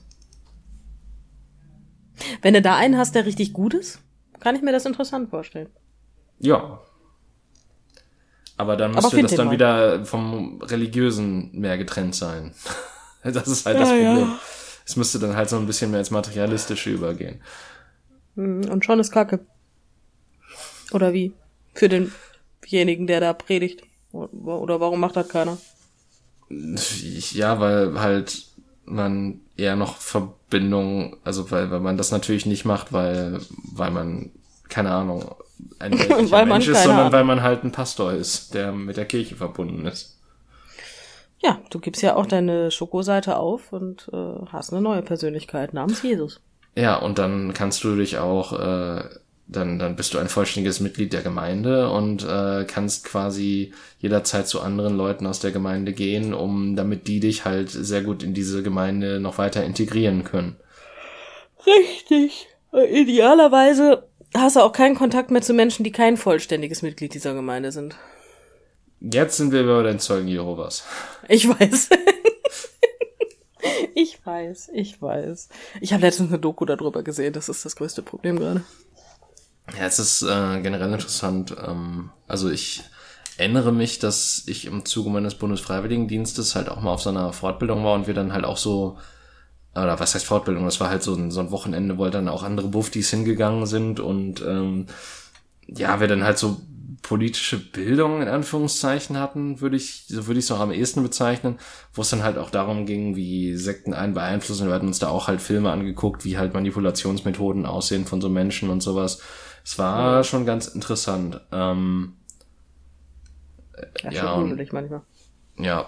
du da einen hast, der richtig gut ist, kann ich mir das interessant vorstellen. Ja. Aber dann Aber müsste find das den dann mal. wieder vom Religiösen mehr getrennt sein. Das ist halt das Ja, Problem. ja. Es müsste dann halt so ein bisschen mehr ins Materialistische übergehen. Und schon ist Kacke. Oder wie? Für denjenigen, der da predigt. Oder warum macht das keiner? Ja, weil halt man eher noch Verbindung, also weil man das natürlich nicht macht, weil man, keine Ahnung, ein weltlicher Weil man Mensch ist, keine sondern Ahnung. weil man halt ein Pastor ist, der mit der Kirche verbunden ist. Ja, du gibst ja auch deine Schokoseite auf und hast eine neue Persönlichkeit namens Jesus. Ja, und dann kannst du dich auch, dann bist du ein vollständiges Mitglied der Gemeinde und kannst quasi jederzeit zu anderen Leuten aus der Gemeinde gehen, damit die dich halt sehr gut in diese Gemeinde noch weiter integrieren können. Richtig. Idealerweise hast du auch keinen Kontakt mehr zu Menschen, die kein vollständiges Mitglied dieser Gemeinde sind. Jetzt sind wir bei den Zeugen Jehovas. Ich weiß. Ich weiß. Ich habe letztens eine Doku darüber gesehen, das ist das größte Problem gerade. Ja, es ist generell interessant. Also ich erinnere mich, dass ich im Zuge meines Bundesfreiwilligendienstes halt auch mal auf so einer Fortbildung war und wir dann halt auch so, oder was heißt Fortbildung, das war halt so ein Wochenende, wo halt dann auch andere Buftis hingegangen sind und ja, wir dann halt so politische Bildung in Anführungszeichen hatten, würde ich es auch am ehesten bezeichnen, wo es dann halt auch darum ging, wie Sekten einen beeinflussen. Wir hatten uns da auch halt Filme angeguckt, wie halt Manipulationsmethoden aussehen von so Menschen und sowas. Es war schon ganz interessant. Ja, Ja, schon gruselig manchmal. Ja,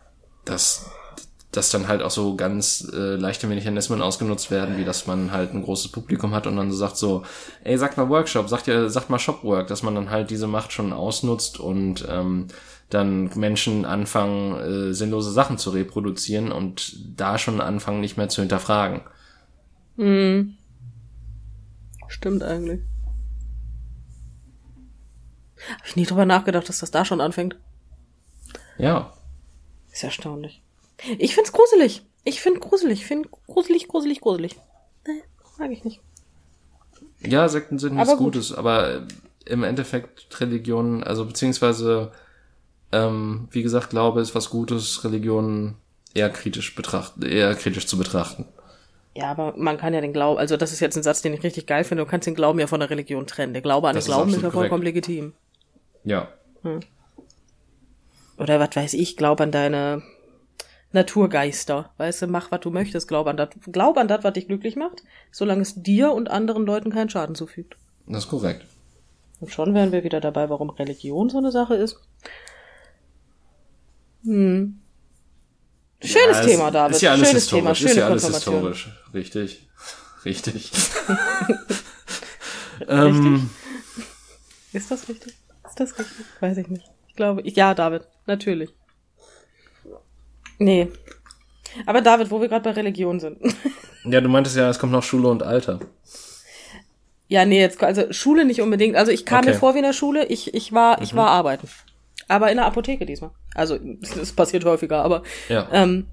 dass dann halt auch so ganz leichte Mechanismen ausgenutzt werden, wie dass man halt ein großes Publikum hat und dann so sagt so, ey, sagt mal Workshop, sagt mal Shopwork, dass man dann halt diese Macht schon ausnutzt und dann Menschen anfangen, sinnlose Sachen zu reproduzieren und da schon anfangen, nicht mehr zu hinterfragen. Stimmt eigentlich. Hab ich nie drüber nachgedacht, dass das da schon anfängt. Ja. Ist erstaunlich. Ich find's gruselig. Gruselig. Nee, mag ich nicht. Ja, Sekten sind nichts Aber gut. Gutes, aber im Endeffekt Religion, also beziehungsweise, wie gesagt, Glaube ist was Gutes, Religion eher kritisch zu betrachten. Ja, aber man kann ja den Glauben, also das ist jetzt ein Satz, den ich richtig geil finde, du kannst den Glauben ja von der Religion trennen. Der Glaube an den Das ist Glauben ist ja absolut vollkommen korrekt. legitim. Ja. Oder was weiß ich, glaub an deine Naturgeister. Weißt du, mach, was du möchtest, glaub an das, was dich glücklich macht, solange es dir und anderen Leuten keinen Schaden zufügt. Das ist korrekt. Und schon wären wir wieder dabei, warum Religion so eine Sache ist. Schönes Ja, Thema, David. Ist ja alles Schönes Thema, historisch. schöne Ist ja alles Konfirmation. historisch. Richtig. Richtig? Ist das richtig? Weiß ich nicht. Ich glaube, ja, David, natürlich. Nee. Aber David, wo wir gerade bei Religion sind. Ja, du meintest ja, es kommt noch Schule und Alter. Ja, nee, jetzt, also Schule nicht unbedingt. Also ich kam Okay. mir vor wie in der Schule, ich war arbeiten. Aber in der Apotheke diesmal. Also, es passiert häufiger, aber Ja.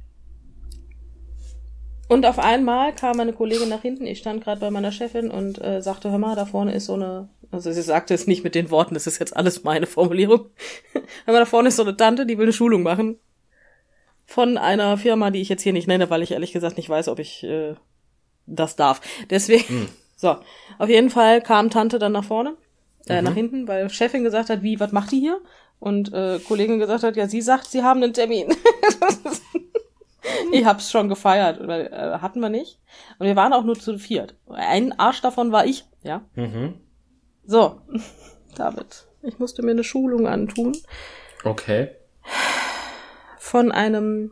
und auf einmal kam meine Kollegin nach hinten, ich stand gerade bei meiner Chefin und sagte, hör mal, da vorne ist so eine, also sie sagte es nicht mit den Worten, das ist jetzt alles meine Formulierung. Hör mal, da vorne ist so eine Tante, die will eine Schulung machen. Von einer Firma, die ich jetzt hier nicht nenne, weil ich ehrlich gesagt nicht weiß, ob ich das darf. Deswegen, so, auf jeden Fall kam Tante dann nach vorne, nach hinten, weil Chefin gesagt hat, was macht die hier? Und Kollegin gesagt hat, ja, sie sagt, sie haben einen Termin. Ich hab's schon gefeiert, weil hatten wir nicht. Und wir waren auch nur zu viert. Ein Arsch davon war ich, ja. So, David, Ich musste mir eine Schulung antun. Okay. Von einem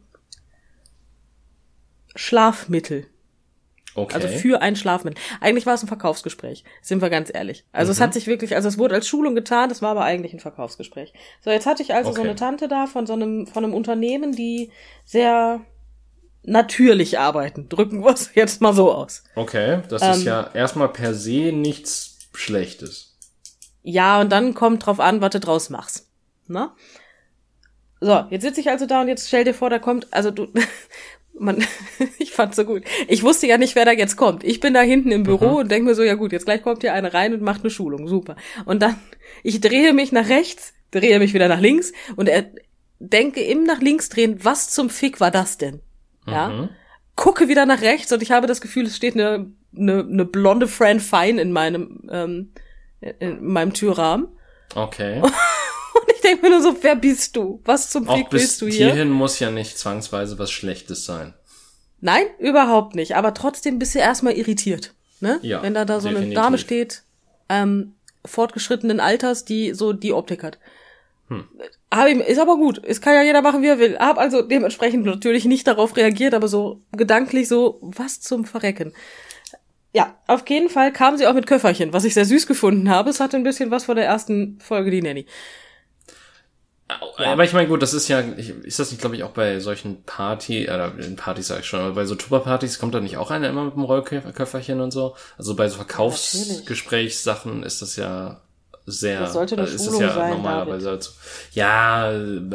Schlafmittel. Okay. Also für ein Schlafmittel. Eigentlich war es ein Verkaufsgespräch, sind wir ganz ehrlich. Also es hat sich wirklich, also es wurde als Schulung getan, das war aber eigentlich ein Verkaufsgespräch. So, jetzt hatte ich also so eine Tante da von einem Unternehmen, die sehr natürlich arbeiten. Drücken wir es jetzt mal so aus. Okay, das ist ja erstmal per se nichts Schlechtes. Ja, und dann kommt drauf an, was du draus machst. Na? So, jetzt sitze ich also da und jetzt stell dir vor, da kommt, also du, ich fand's so gut. Ich wusste ja nicht, wer da jetzt kommt. Ich bin da hinten im Büro und denke mir so, ja gut, jetzt gleich kommt hier eine rein und macht eine Schulung. Super. Und dann, ich drehe mich nach rechts, drehe mich wieder nach links und denke im nach links drehen, was zum Fick war das denn? Ja. Gucke wieder nach rechts und ich habe das Gefühl, es steht eine blonde Fran Fine in meinem Türrahmen. Okay. Und ich denke mir nur so, wer bist du? Was zum Fick bist du hier? Bis hierhin muss ja nicht zwangsweise was Schlechtes sein. Nein, überhaupt nicht. Aber trotzdem bist du erstmal irritiert. Ne? Ja, wenn da so definitiv. eine Dame steht, fortgeschrittenen Alters, die so die Optik hat. Ist aber gut. Es kann ja jeder machen, wie er will. Hab also dementsprechend natürlich nicht darauf reagiert, aber so gedanklich so, was zum Verrecken. Ja, auf jeden Fall kam sie auch mit Köfferchen, was ich sehr süß gefunden habe. Es hatte ein bisschen was von der ersten Folge, die Nanny. Ja. Aber ich meine, gut, das ist ja, ist das nicht, glaube ich, auch bei solchen in Partys sag ich schon, aber bei so Tupperpartys kommt da nicht auch einer immer mit dem Rollköfferchen und so? Also bei so Verkaufsgesprächssachen ist das ja sehr, das sollte eine ist Schulung das ja sein, normalerweise dazu. Ja,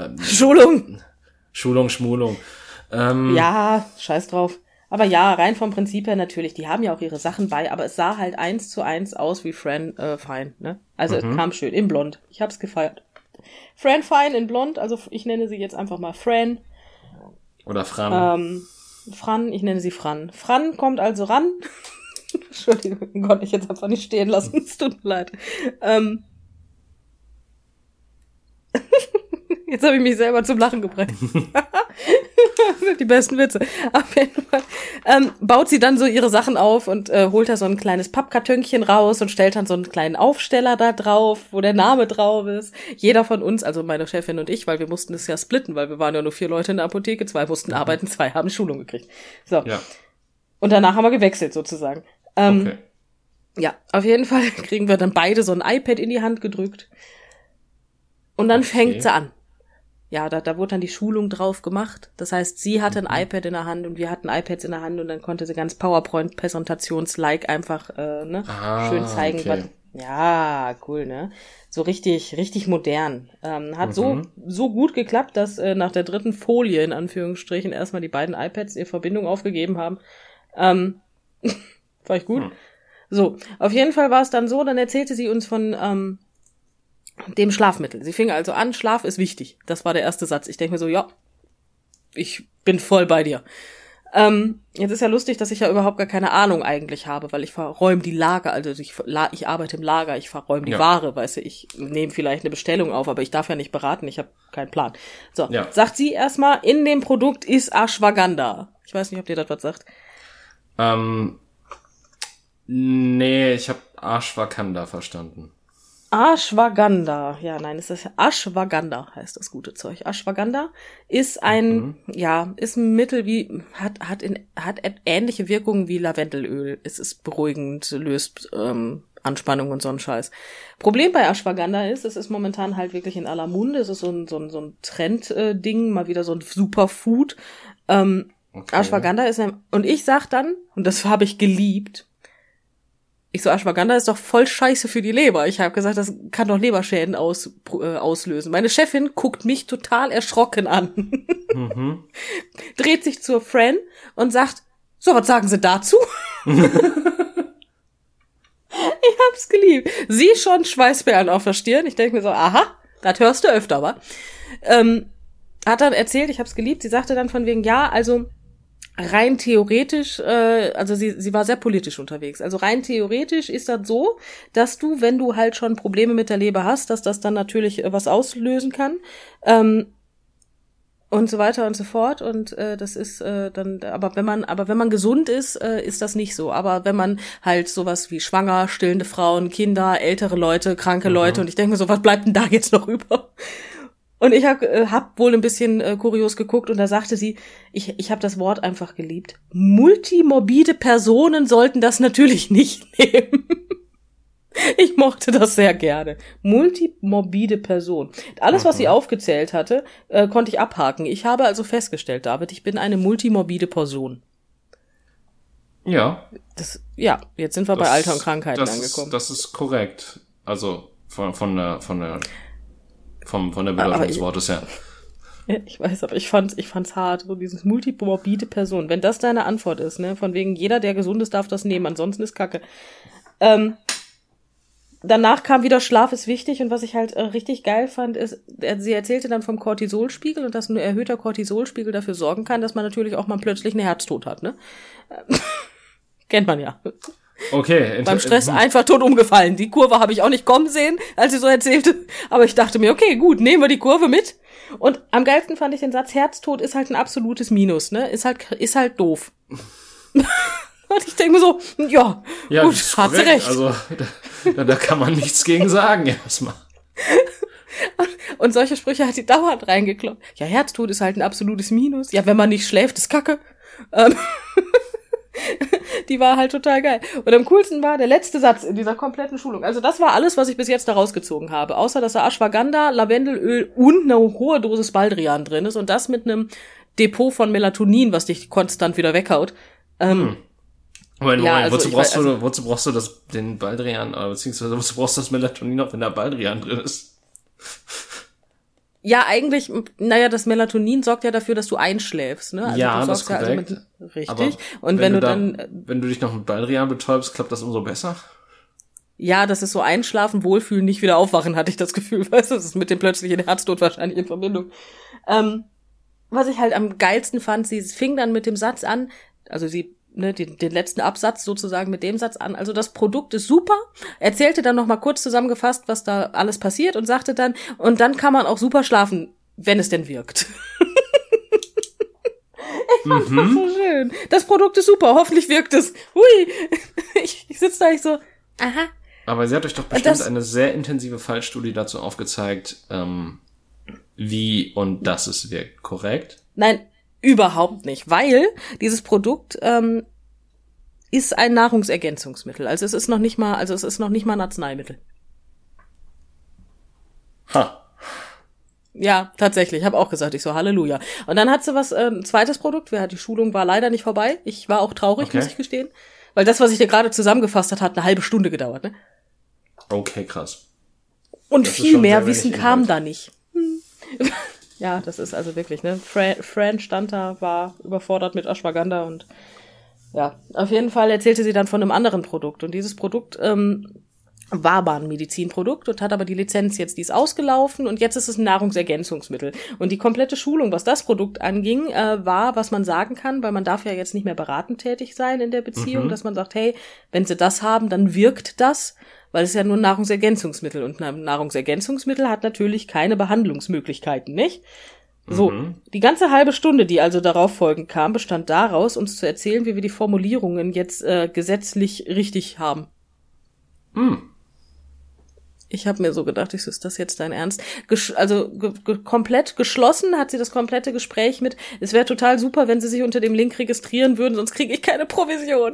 Schulung. Ja, scheiß drauf. Aber ja, rein vom Prinzip her natürlich, die haben ja auch ihre Sachen bei, aber es sah halt 1:1 aus wie Fran Fine, ne? Also es kam schön, in blond. Ich hab's gefeiert. Fran Fine in blond, also ich nenne sie jetzt einfach mal Fran. Oder Fran. Fran, ich nenne sie Fran. Fran kommt also ran. Entschuldigung, konnte ich jetzt einfach nicht stehen lassen, es tut mir leid. Jetzt habe ich mich selber zum Lachen gebracht. Das sind die besten Witze. Auf jeden Fall baut sie dann so ihre Sachen auf und holt da so ein kleines Pappkartönchen raus und stellt dann so einen kleinen Aufsteller da drauf, wo der Name drauf ist. Jeder von uns, also meine Chefin und ich, weil wir mussten das ja splitten, weil wir waren ja nur 4 Leute in der Apotheke, 2 mussten arbeiten, 2 haben Schulung gekriegt. So. Ja. Und danach haben wir gewechselt sozusagen. Okay. Ja, auf jeden Fall kriegen wir dann beide so ein iPad in die Hand gedrückt. Und dann fängt sie an. Ja, da wurde dann die Schulung drauf gemacht. Das heißt, sie hatte ein iPad in der Hand und wir hatten iPads in der Hand und dann konnte sie ganz PowerPoint-Präsentations-like einfach schön zeigen. Okay. Ja, cool, ne? So richtig modern. Hat so gut geklappt, dass nach der 3. Folie, in Anführungsstrichen, erstmal die beiden iPads ihre Verbindung aufgegeben haben. War ich gut. So, auf jeden Fall war es dann so, dann erzählte sie uns von dem Schlafmittel. Sie fing also an, Schlaf ist wichtig. Das war der erste Satz. Ich denke mir so, ja, ich bin voll bei dir. Jetzt ist ja lustig, dass ich ja überhaupt gar keine Ahnung eigentlich habe, weil ich verräume die Lager, also ich arbeite im Lager, ich verräume die Ware, weißt du, ich nehme vielleicht eine Bestellung auf, aber ich darf ja nicht beraten, ich habe keinen Plan. So, sagt sie erstmal, in dem Produkt ist Ashwagandha. Ich weiß nicht, ob dir das was sagt. Nee, ich habe Ashwagandha verstanden. Ashwagandha, ja, nein, es ist Ashwagandha, heißt das gute Zeug. Ashwagandha ist ist ein Mittel hat ähnliche Wirkungen wie Lavendelöl. Es ist beruhigend, löst Anspannung und so ein Scheiß. Problem bei Ashwagandha ist, es ist momentan halt wirklich in aller Munde. Es ist so ein Trend-Ding, mal wieder so ein Superfood. Okay. Ashwagandha ist und ich sag dann, und das habe ich geliebt, Ashwagandha ist doch voll scheiße für die Leber. Ich habe gesagt, das kann doch Leberschäden auslösen. Meine Chefin guckt mich total erschrocken an. Dreht sich zur Fran und sagt, so, was sagen Sie dazu? Ich hab's geliebt. Sie schon Schweißperlen auf der Stirn. Ich denke mir so, aha, das hörst du öfter, wa? Hat dann erzählt, ich hab's geliebt. Sie sagte dann von wegen, ja, also rein theoretisch, also sie war sehr politisch unterwegs. Also rein theoretisch ist das so, dass du, wenn du halt schon Probleme mit der Leber hast, dass das dann natürlich was auslösen kann. und so weiter und so fort. Und das ist dann, aber wenn man gesund ist, ist das nicht so. Aber wenn man halt sowas wie schwanger, stillende Frauen, Kinder, ältere Leute, kranke Leute, und ich denke mir so, was bleibt denn da jetzt noch über? Und ich hab wohl ein bisschen kurios geguckt und da sagte sie, ich habe das Wort einfach geliebt. Multimorbide Personen sollten das natürlich nicht nehmen. Ich mochte das sehr gerne. Multimorbide Person. Alles, was sie aufgezählt hatte, konnte ich abhaken. Ich habe also festgestellt, David, ich bin eine multimorbide Person. Ja. Jetzt sind wir bei Alter und Krankheiten angekommen. Das ist korrekt. Also von der Bedeutung des Wortes her. Ich weiß, aber ich fand's hart, so dieses multimorbide Person. Wenn das deine Antwort ist, ne, von wegen jeder, der gesund ist, darf das nehmen, ansonsten ist Kacke. Danach kam wieder Schlaf ist wichtig und was ich halt richtig geil fand, ist, sie erzählte dann vom Cortisolspiegel und dass ein erhöhter Cortisolspiegel dafür sorgen kann, dass man natürlich auch mal plötzlich einen Herztod hat, ne? Kennt man ja. Okay. Beim Stress einfach tot umgefallen. Die Kurve habe ich auch nicht kommen sehen, als sie so erzählte. Aber ich dachte mir, okay, gut, nehmen wir die Kurve mit. Und am geilsten fand ich den Satz, Herztod ist halt ein absolutes Minus, ne? Ist halt doof. Und ich denke mir so, ja gut, hat sie recht. Also da kann man nichts gegen sagen erstmal. Und solche Sprüche hat sie dauernd reingekloppt. Ja, Herztod ist halt ein absolutes Minus. Ja, wenn man nicht schläft, ist Kacke. Die war halt total geil. Und am coolsten war der letzte Satz in dieser kompletten Schulung. Also das war alles, was ich bis jetzt da rausgezogen habe. Außer, dass da Ashwagandha, Lavendelöl und eine hohe Dosis Baldrian drin ist. Und das mit einem Depot von Melatonin, was dich konstant wieder weghaut. Moment, wozu brauchst du den Baldrian, beziehungsweise wozu brauchst du das Melatonin noch, wenn da Baldrian drin ist? Ja, eigentlich, das Melatonin sorgt ja dafür, dass du einschläfst, ne? Also ja, du das ist korrekt. Richtig. Aber und wenn du dich noch mit Baldrian betäubst, klappt das umso besser? Ja, das ist so Einschlafen, Wohlfühlen, nicht wieder aufwachen, hatte ich das Gefühl, weißt du? Das ist mit dem plötzlichen Herztod wahrscheinlich in Verbindung. Was ich halt am geilsten fand, sie fing dann mit dem Satz an, also sie den letzten Absatz sozusagen mit dem Satz an. Also das Produkt ist super. Erzählte dann noch mal kurz zusammengefasst, was da alles passiert und sagte dann, und dann kann man auch super schlafen, wenn es denn wirkt. Ich fand das so schön. Das Produkt ist super, hoffentlich wirkt es. Hui. Ich sitze da nicht so, aha. Aber sie hat euch doch bestimmt eine sehr intensive Fallstudie dazu aufgezeigt, wie und dass es wirkt, korrekt? Nein, überhaupt nicht, weil dieses Produkt ist ein Nahrungsergänzungsmittel. Also es ist noch nicht mal ein Arzneimittel. Ha. Ja, tatsächlich. Ich habe auch gesagt, ich so Halleluja. Und dann hat sie ein zweites Produkt. Die Schulung war leider nicht vorbei. Ich war auch traurig, muss ich gestehen. Weil das, was ich dir gerade zusammengefasst hat eine halbe Stunde gedauert, ne? Okay, krass. Und viel mehr Wissen kam da nicht. Ja, das ist also wirklich, ne? Fran stand da, war überfordert mit Ashwagandha und ja, auf jeden Fall erzählte sie dann von einem anderen Produkt. Und dieses Produkt war aber ein Medizinprodukt und hat aber die Lizenz jetzt, die ist ausgelaufen und jetzt ist es ein Nahrungsergänzungsmittel. Und die komplette Schulung, was das Produkt anging, war, was man sagen kann, weil man darf ja jetzt nicht mehr beratend tätig sein in der Beziehung, dass man sagt, hey, wenn sie das haben, dann wirkt das, weil es ja nur ein Nahrungsergänzungsmittel und ein Nahrungsergänzungsmittel hat natürlich keine Behandlungsmöglichkeiten, nicht? So, die ganze halbe Stunde, die also darauf folgend kam, bestand daraus, uns zu erzählen, wie wir die Formulierungen jetzt gesetzlich richtig haben. Ich habe mir so gedacht, ist das jetzt dein Ernst? Komplett geschlossen hat sie das komplette Gespräch mit, es wäre total super, wenn sie sich unter dem Link registrieren würden, sonst kriege ich keine Provision.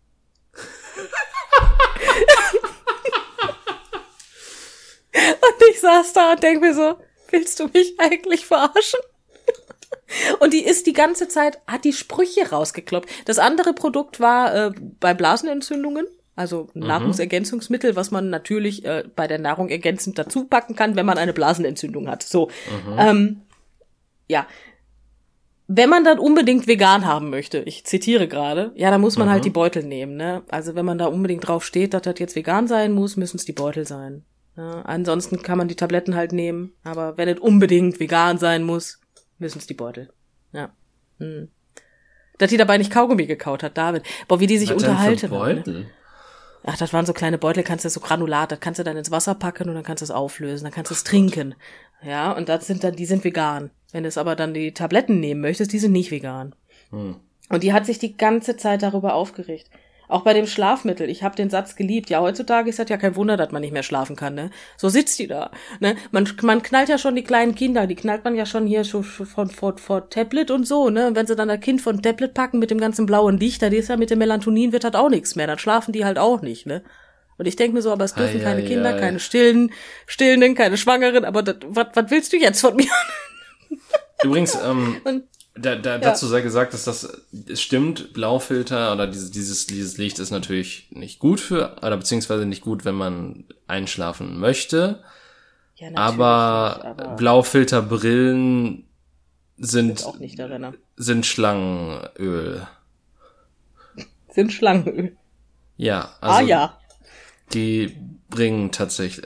Und ich saß da und denk mir so, willst du mich eigentlich verarschen? Und die ist die ganze Zeit, hat die Sprüche rausgekloppt. Das andere Produkt war bei Blasenentzündungen, also Nahrungsergänzungsmittel, was man natürlich bei der Nahrung ergänzend dazu packen kann, wenn man eine Blasenentzündung hat. So, ja. Wenn man dann unbedingt vegan haben möchte, ich zitiere gerade, ja, dann muss man halt die Beutel nehmen, ne? Also wenn man da unbedingt drauf steht, dass das jetzt vegan sein muss, müssen es die Beutel sein. Ja, ansonsten kann man die Tabletten halt nehmen, aber wenn es unbedingt vegan sein muss, müssen es die Beutel. Ja. Dass die dabei nicht Kaugummi gekaut hat, David. Boah, wie die sich unterhalten. Ne? Ach, das waren so kleine Beutel, kannst du so Granulat, das kannst du dann ins Wasser packen und dann kannst du es auflösen, dann kannst du es trinken. Ja, und die sind vegan. Wenn du es aber dann die Tabletten nehmen möchtest, die sind nicht vegan. Und die hat sich die ganze Zeit darüber aufgeregt. Auch bei dem Schlafmittel. Ich habe den Satz geliebt. Ja, heutzutage ist das ja kein Wunder, dass man nicht mehr schlafen kann, ne? So sitzt die da, ne? Man knallt ja schon die kleinen Kinder, die knallt man ja schon hier schon vor Tablet und so, ne? Und wenn sie dann das Kind von Tablet packen mit dem ganzen blauen Licht, da ist ja mit dem Melatonin wird das auch nichts mehr. Dann schlafen die halt auch nicht, ne? Und ich denke mir so, aber es dürfen keine Kinder, keine Stillenden, keine Schwangeren, aber was willst du jetzt von mir? Übrigens, dazu sei gesagt, dass es stimmt, Blaufilter oder dieses Licht ist natürlich nicht gut oder beziehungsweise nicht gut, wenn man einschlafen möchte. Ja, aber Blaufilterbrillen sind Schlangenöl. Sind Schlangenöl. Ja, also ja. Die bringen tatsächlich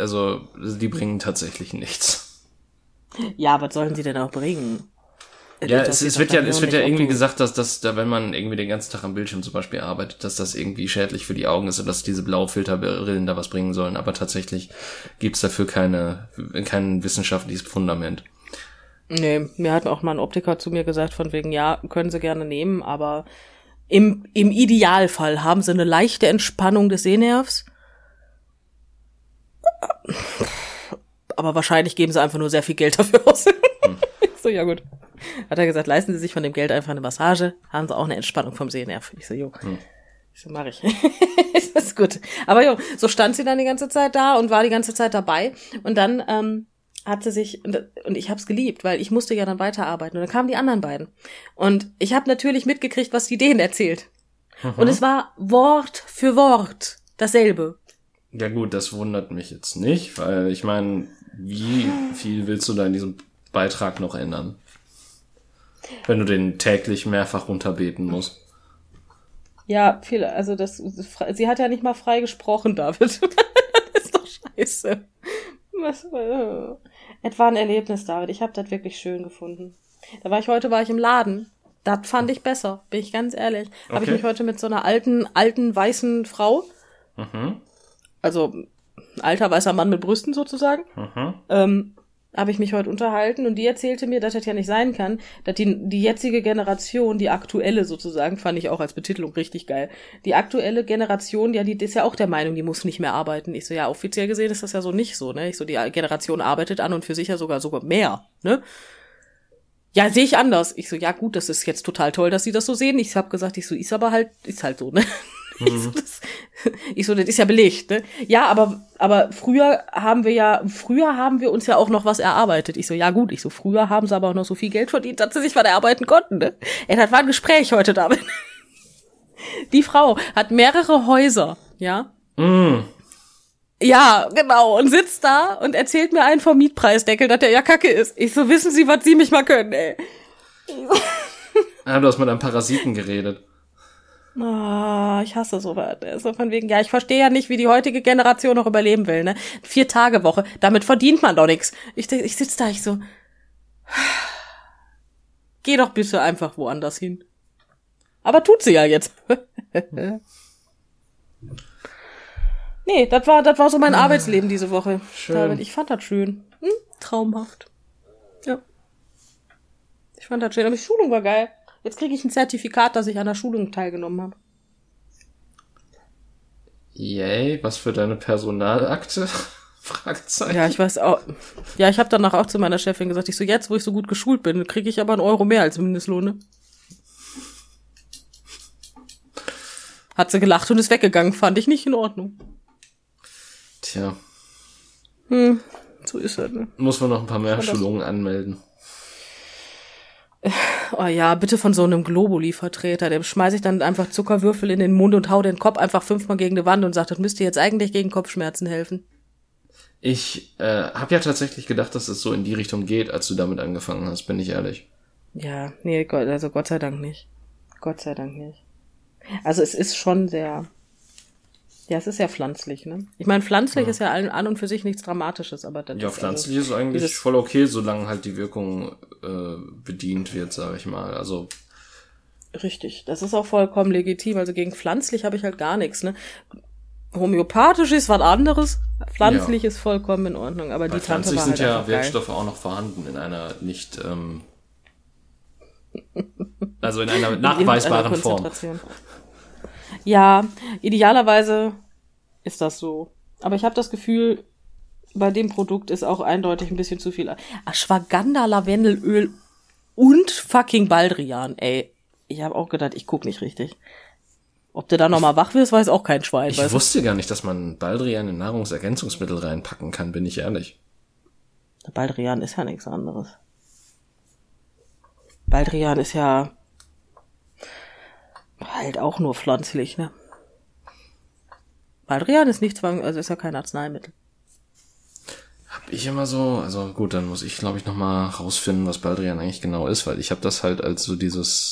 nichts. Ja, was sollen sie denn auch bringen? Ja, es wird ja irgendwie gesagt, dass da, wenn man irgendwie den ganzen Tag am Bildschirm zum Beispiel arbeitet, dass das irgendwie schädlich für die Augen ist und dass diese Blaufilterbrillen da was bringen sollen. Aber tatsächlich gibt's dafür kein wissenschaftliches Fundament. Nee, mir hat auch mal ein Optiker zu mir gesagt, von wegen, ja, können sie gerne nehmen, aber im Idealfall haben sie eine leichte Entspannung des Sehnervs. Aber wahrscheinlich geben sie einfach nur sehr viel Geld dafür aus. Ich so, ja gut. Hat er gesagt, leisten Sie sich von dem Geld einfach eine Massage, haben Sie auch eine Entspannung vom Sehnerv. Ich so, jo. Ich so, mach ich. Das ist gut. Aber jo, so stand sie dann die ganze Zeit da und war die ganze Zeit dabei. Und dann hat sie sich, und ich hab's geliebt, weil ich musste ja dann weiterarbeiten. Und dann kamen die anderen beiden. Und ich habe natürlich mitgekriegt, was die denen erzählt. Und es war Wort für Wort dasselbe. Ja gut, das wundert mich jetzt nicht, weil ich meine, wie viel willst du da in diesem Beitrag noch ändern? Wenn du den täglich mehrfach runterbeten musst. Ja, viel, also sie hat ja nicht mal frei gesprochen, David. Das ist doch scheiße. Es war ein Erlebnis, David. Ich habe das wirklich schön gefunden. Heute war ich im Laden. Das fand ich besser, bin ich ganz ehrlich. Okay. Habe ich mich heute mit so einer alten, weißen Frau, also alter weißer Mann mit Brüsten sozusagen, habe ich mich heute unterhalten und die erzählte mir, dass das ja nicht sein kann, dass die jetzige Generation, die aktuelle sozusagen, fand ich auch als Betitelung richtig geil, die aktuelle Generation, ja, die ist ja auch der Meinung, die muss nicht mehr arbeiten. Ich so, ja, offiziell gesehen ist das ja so nicht so, ne? Ich so, die Generation arbeitet an und für sich ja sogar sogar mehr, ne? Ja, sehe ich anders. Ich so, ja gut, das ist jetzt total toll, dass sie das so sehen. Ich habe gesagt, ist halt so, ne? Ich so, das ist ja belegt, ne? Ja, aber früher haben wir uns ja auch noch was erarbeitet. Ich so, ja gut, früher haben sie aber auch noch so viel Geld verdient, dass sie sich was erarbeiten konnten, ne? Ey, das war ein Gespräch heute damit. Die Frau hat mehrere Häuser, ja? Ja, genau, und sitzt da und erzählt mir einen vom Mietpreisdeckel, dass der ja kacke ist. Ich so, wissen Sie, was Sie mich mal können, ey? Du hast mit einem Parasiten geredet. Oh, ich hasse sowas. So von wegen, ja, ich verstehe ja nicht, wie die heutige Generation noch überleben will, ne? 4-Tage-Woche, damit verdient man doch nichts. Ich sitz da, ich so, geh doch bitte einfach woanders hin. Aber tut sie ja jetzt. Nee, das war so mein Arbeitsleben diese Woche. Schön. David, ich fand das schön. Traumhaft. Ja. Ich fand das schön. Aber die Schulung war geil. Jetzt kriege ich ein Zertifikat, dass ich an der Schulung teilgenommen habe. Yay, was für deine Personalakte? Fragezeichen. Ja, ich weiß auch. Ja, ich habe danach auch zu meiner Chefin gesagt, ich so, jetzt, wo ich so gut geschult bin, kriege ich aber einen Euro mehr als Mindestlohn, ne? Hat sie gelacht und ist weggegangen, fand ich nicht in Ordnung. Tja. So ist es, ne? Muss man noch ein paar mehr Schulungen anmelden. Oh ja, bitte von so einem Globuli-Vertreter, dem schmeiße ich dann einfach Zuckerwürfel in den Mund und hau den Kopf einfach 5-mal gegen die Wand und sage, das müsste jetzt eigentlich gegen Kopfschmerzen helfen. Ich habe ja tatsächlich gedacht, dass es so in die Richtung geht, als du damit angefangen hast, bin ich ehrlich. Ja, nee, also Gott sei Dank nicht. Gott sei Dank nicht. Also es ist schon sehr, ja, es ist ja pflanzlich, ne? Ich meine, pflanzlich ist ja an und für sich nichts Dramatisches, aber das ja, ist pflanzlich ist eigentlich voll okay, solange halt die Wirkung bedient wird, sage ich mal. Also richtig, das ist auch vollkommen legitim. Also gegen pflanzlich habe ich halt gar nichts, ne? Homöopathisch ist was anderes. Pflanzlich ist vollkommen in Ordnung. Aber die Tante pflanzlich war sind halt ja einfach Wirkstoffe auch noch vorhanden in einer nicht, also in einer nachweisbaren Form. Ja, idealerweise ist das so. Aber ich habe das Gefühl, bei dem Produkt ist auch eindeutig ein bisschen zu viel Ashwagandha, Lavendelöl und fucking Baldrian. Ey, ich habe auch gedacht, ich guck nicht richtig. Ob du da nochmal wach wirst, weiß auch kein Schwein. Ich wusste gar nicht, dass man Baldrian in Nahrungsergänzungsmittel reinpacken kann, bin ich ehrlich. Baldrian ist ja nichts anderes. Baldrian ist ja halt auch nur pflanzlich, ne? Baldrian ist nicht ist ja kein Arzneimittel. Hab ich immer so, also gut, dann muss ich, glaube ich, nochmal rausfinden, was Baldrian eigentlich genau ist, weil ich habe das halt als so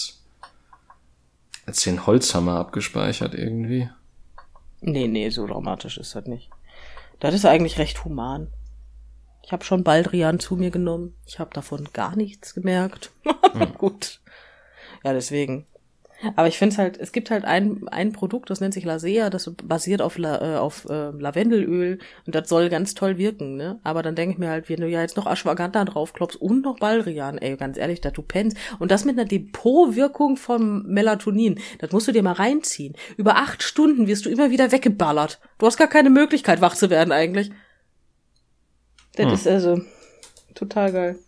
als den Holzhammer abgespeichert irgendwie. Nee, so dramatisch ist das nicht. Das ist eigentlich recht human. Ich habe schon Baldrian zu mir genommen. Ich habe davon gar nichts gemerkt. Gut. Ja, deswegen. Aber ich finde es halt, es gibt halt ein Produkt, das nennt sich Lasea, das basiert auf Lavendelöl und das soll ganz toll wirken, ne? Aber dann denke ich mir halt, wenn du ja jetzt noch Ashwagandha draufklopfst und noch Baldrian, ey, ganz ehrlich, da du pennst. Und das mit einer Depotwirkung von Melatonin, das musst du dir mal reinziehen. Über 8 Stunden wirst du immer wieder weggeballert. Du hast gar keine Möglichkeit, wach zu werden eigentlich. Das ist also total geil.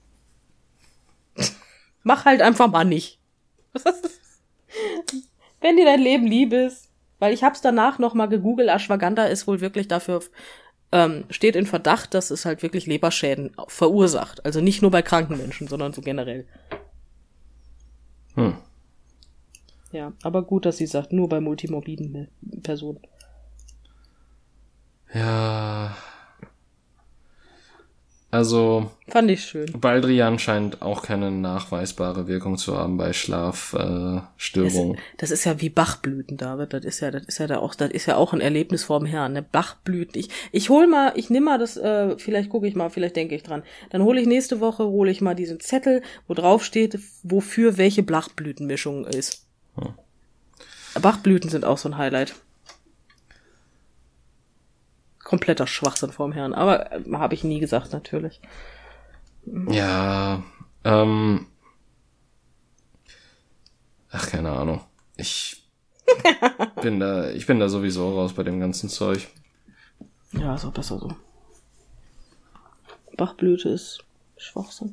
Mach halt einfach mal nicht. Wenn dir dein Leben lieb ist, weil ich hab's danach nochmal gegoogelt, Ashwagandha ist wohl wirklich dafür, steht in Verdacht, dass es halt wirklich Leberschäden verursacht. Also nicht nur bei kranken Menschen, sondern so generell. Ja, aber gut, dass sie sagt, nur bei multimorbiden Personen. Ja. Also. Fand ich schön. Baldrian scheint auch keine nachweisbare Wirkung zu haben bei Schlafstörungen. Das ist ja wie Bachblüten, David. Das ist ja auch ein Erlebnis vorm Herrn, ne? Bachblüten. Ich nehme mal das, vielleicht gucke ich mal, vielleicht denke ich dran. Dann nächste Woche mal diesen Zettel, wo drauf steht, wofür welche Bachblütenmischung ist. Bachblüten sind auch so ein Highlight. Kompletter Schwachsinn vorm Herrn, aber habe ich nie gesagt, natürlich. Ja, keine Ahnung. Ich bin da sowieso raus bei dem ganzen Zeug. Ja, ist auch besser so. Bachblüte ist Schwachsinn.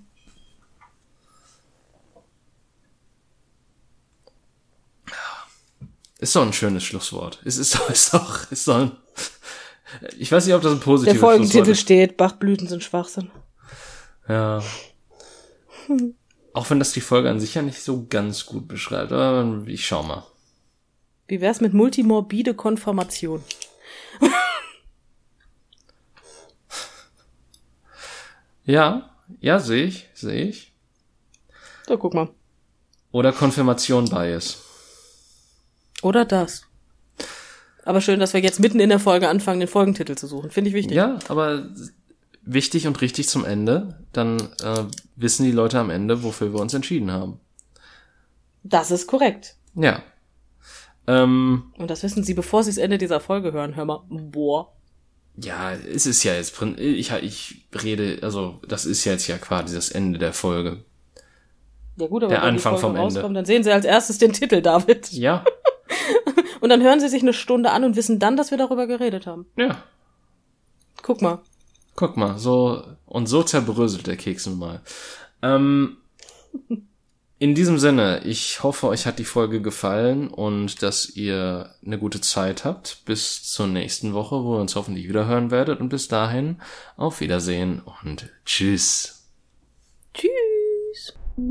Ist doch ein schönes Schlusswort. Ist doch ein... Ich weiß nicht, ob das ein positives Der Folgentitel steht, Bachblüten sind Schwachsinn. Ja. Auch wenn das die Folge an sich ja nicht so ganz gut beschreibt, aber ich schau mal. Wie wär's mit multimorbide Konfirmation? Ja, sehe ich. So, guck mal. Oder Konfirmation Bias. Oder das. Aber schön, dass wir jetzt mitten in der Folge anfangen, den Folgentitel zu suchen. Finde ich wichtig. Ja, aber wichtig und richtig zum Ende. Dann wissen die Leute am Ende, wofür wir uns entschieden haben. Das ist korrekt. Ja. Und das wissen sie, bevor sie das Ende dieser Folge hören. Hör mal, boah. Ja, es ist ja jetzt, ich rede, also das ist jetzt ja quasi das Ende der Folge. Ja gut, aber der wenn Anfang die Folge vom rauskommt, Ende. dann sehen sie als erstes den Titel, David. Ja. Und dann hören sie sich eine Stunde an und wissen dann, dass wir darüber geredet haben. Ja. Guck mal, so zerbröselt der Keks nun mal. In diesem Sinne, ich hoffe, euch hat die Folge gefallen und dass ihr eine gute Zeit habt. Bis zur nächsten Woche, wo ihr uns hoffentlich wieder hören werdet. Und bis dahin, auf Wiedersehen und tschüss. Tschüss.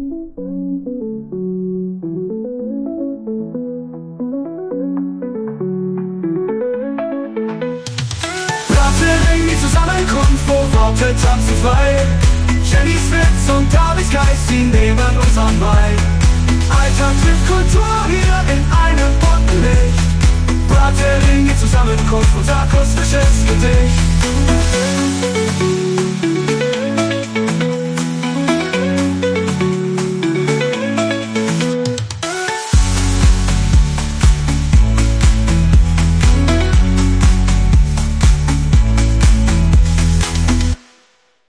Die Zusammenkunft, wo Worte tanzen frei. Jenny Smith und David Geist, sie nehmen uns an bei. Alltag trifft Kultur hier in einem bunten Licht. Bratering, die Zusammenkunft, unser akustisches Gedicht.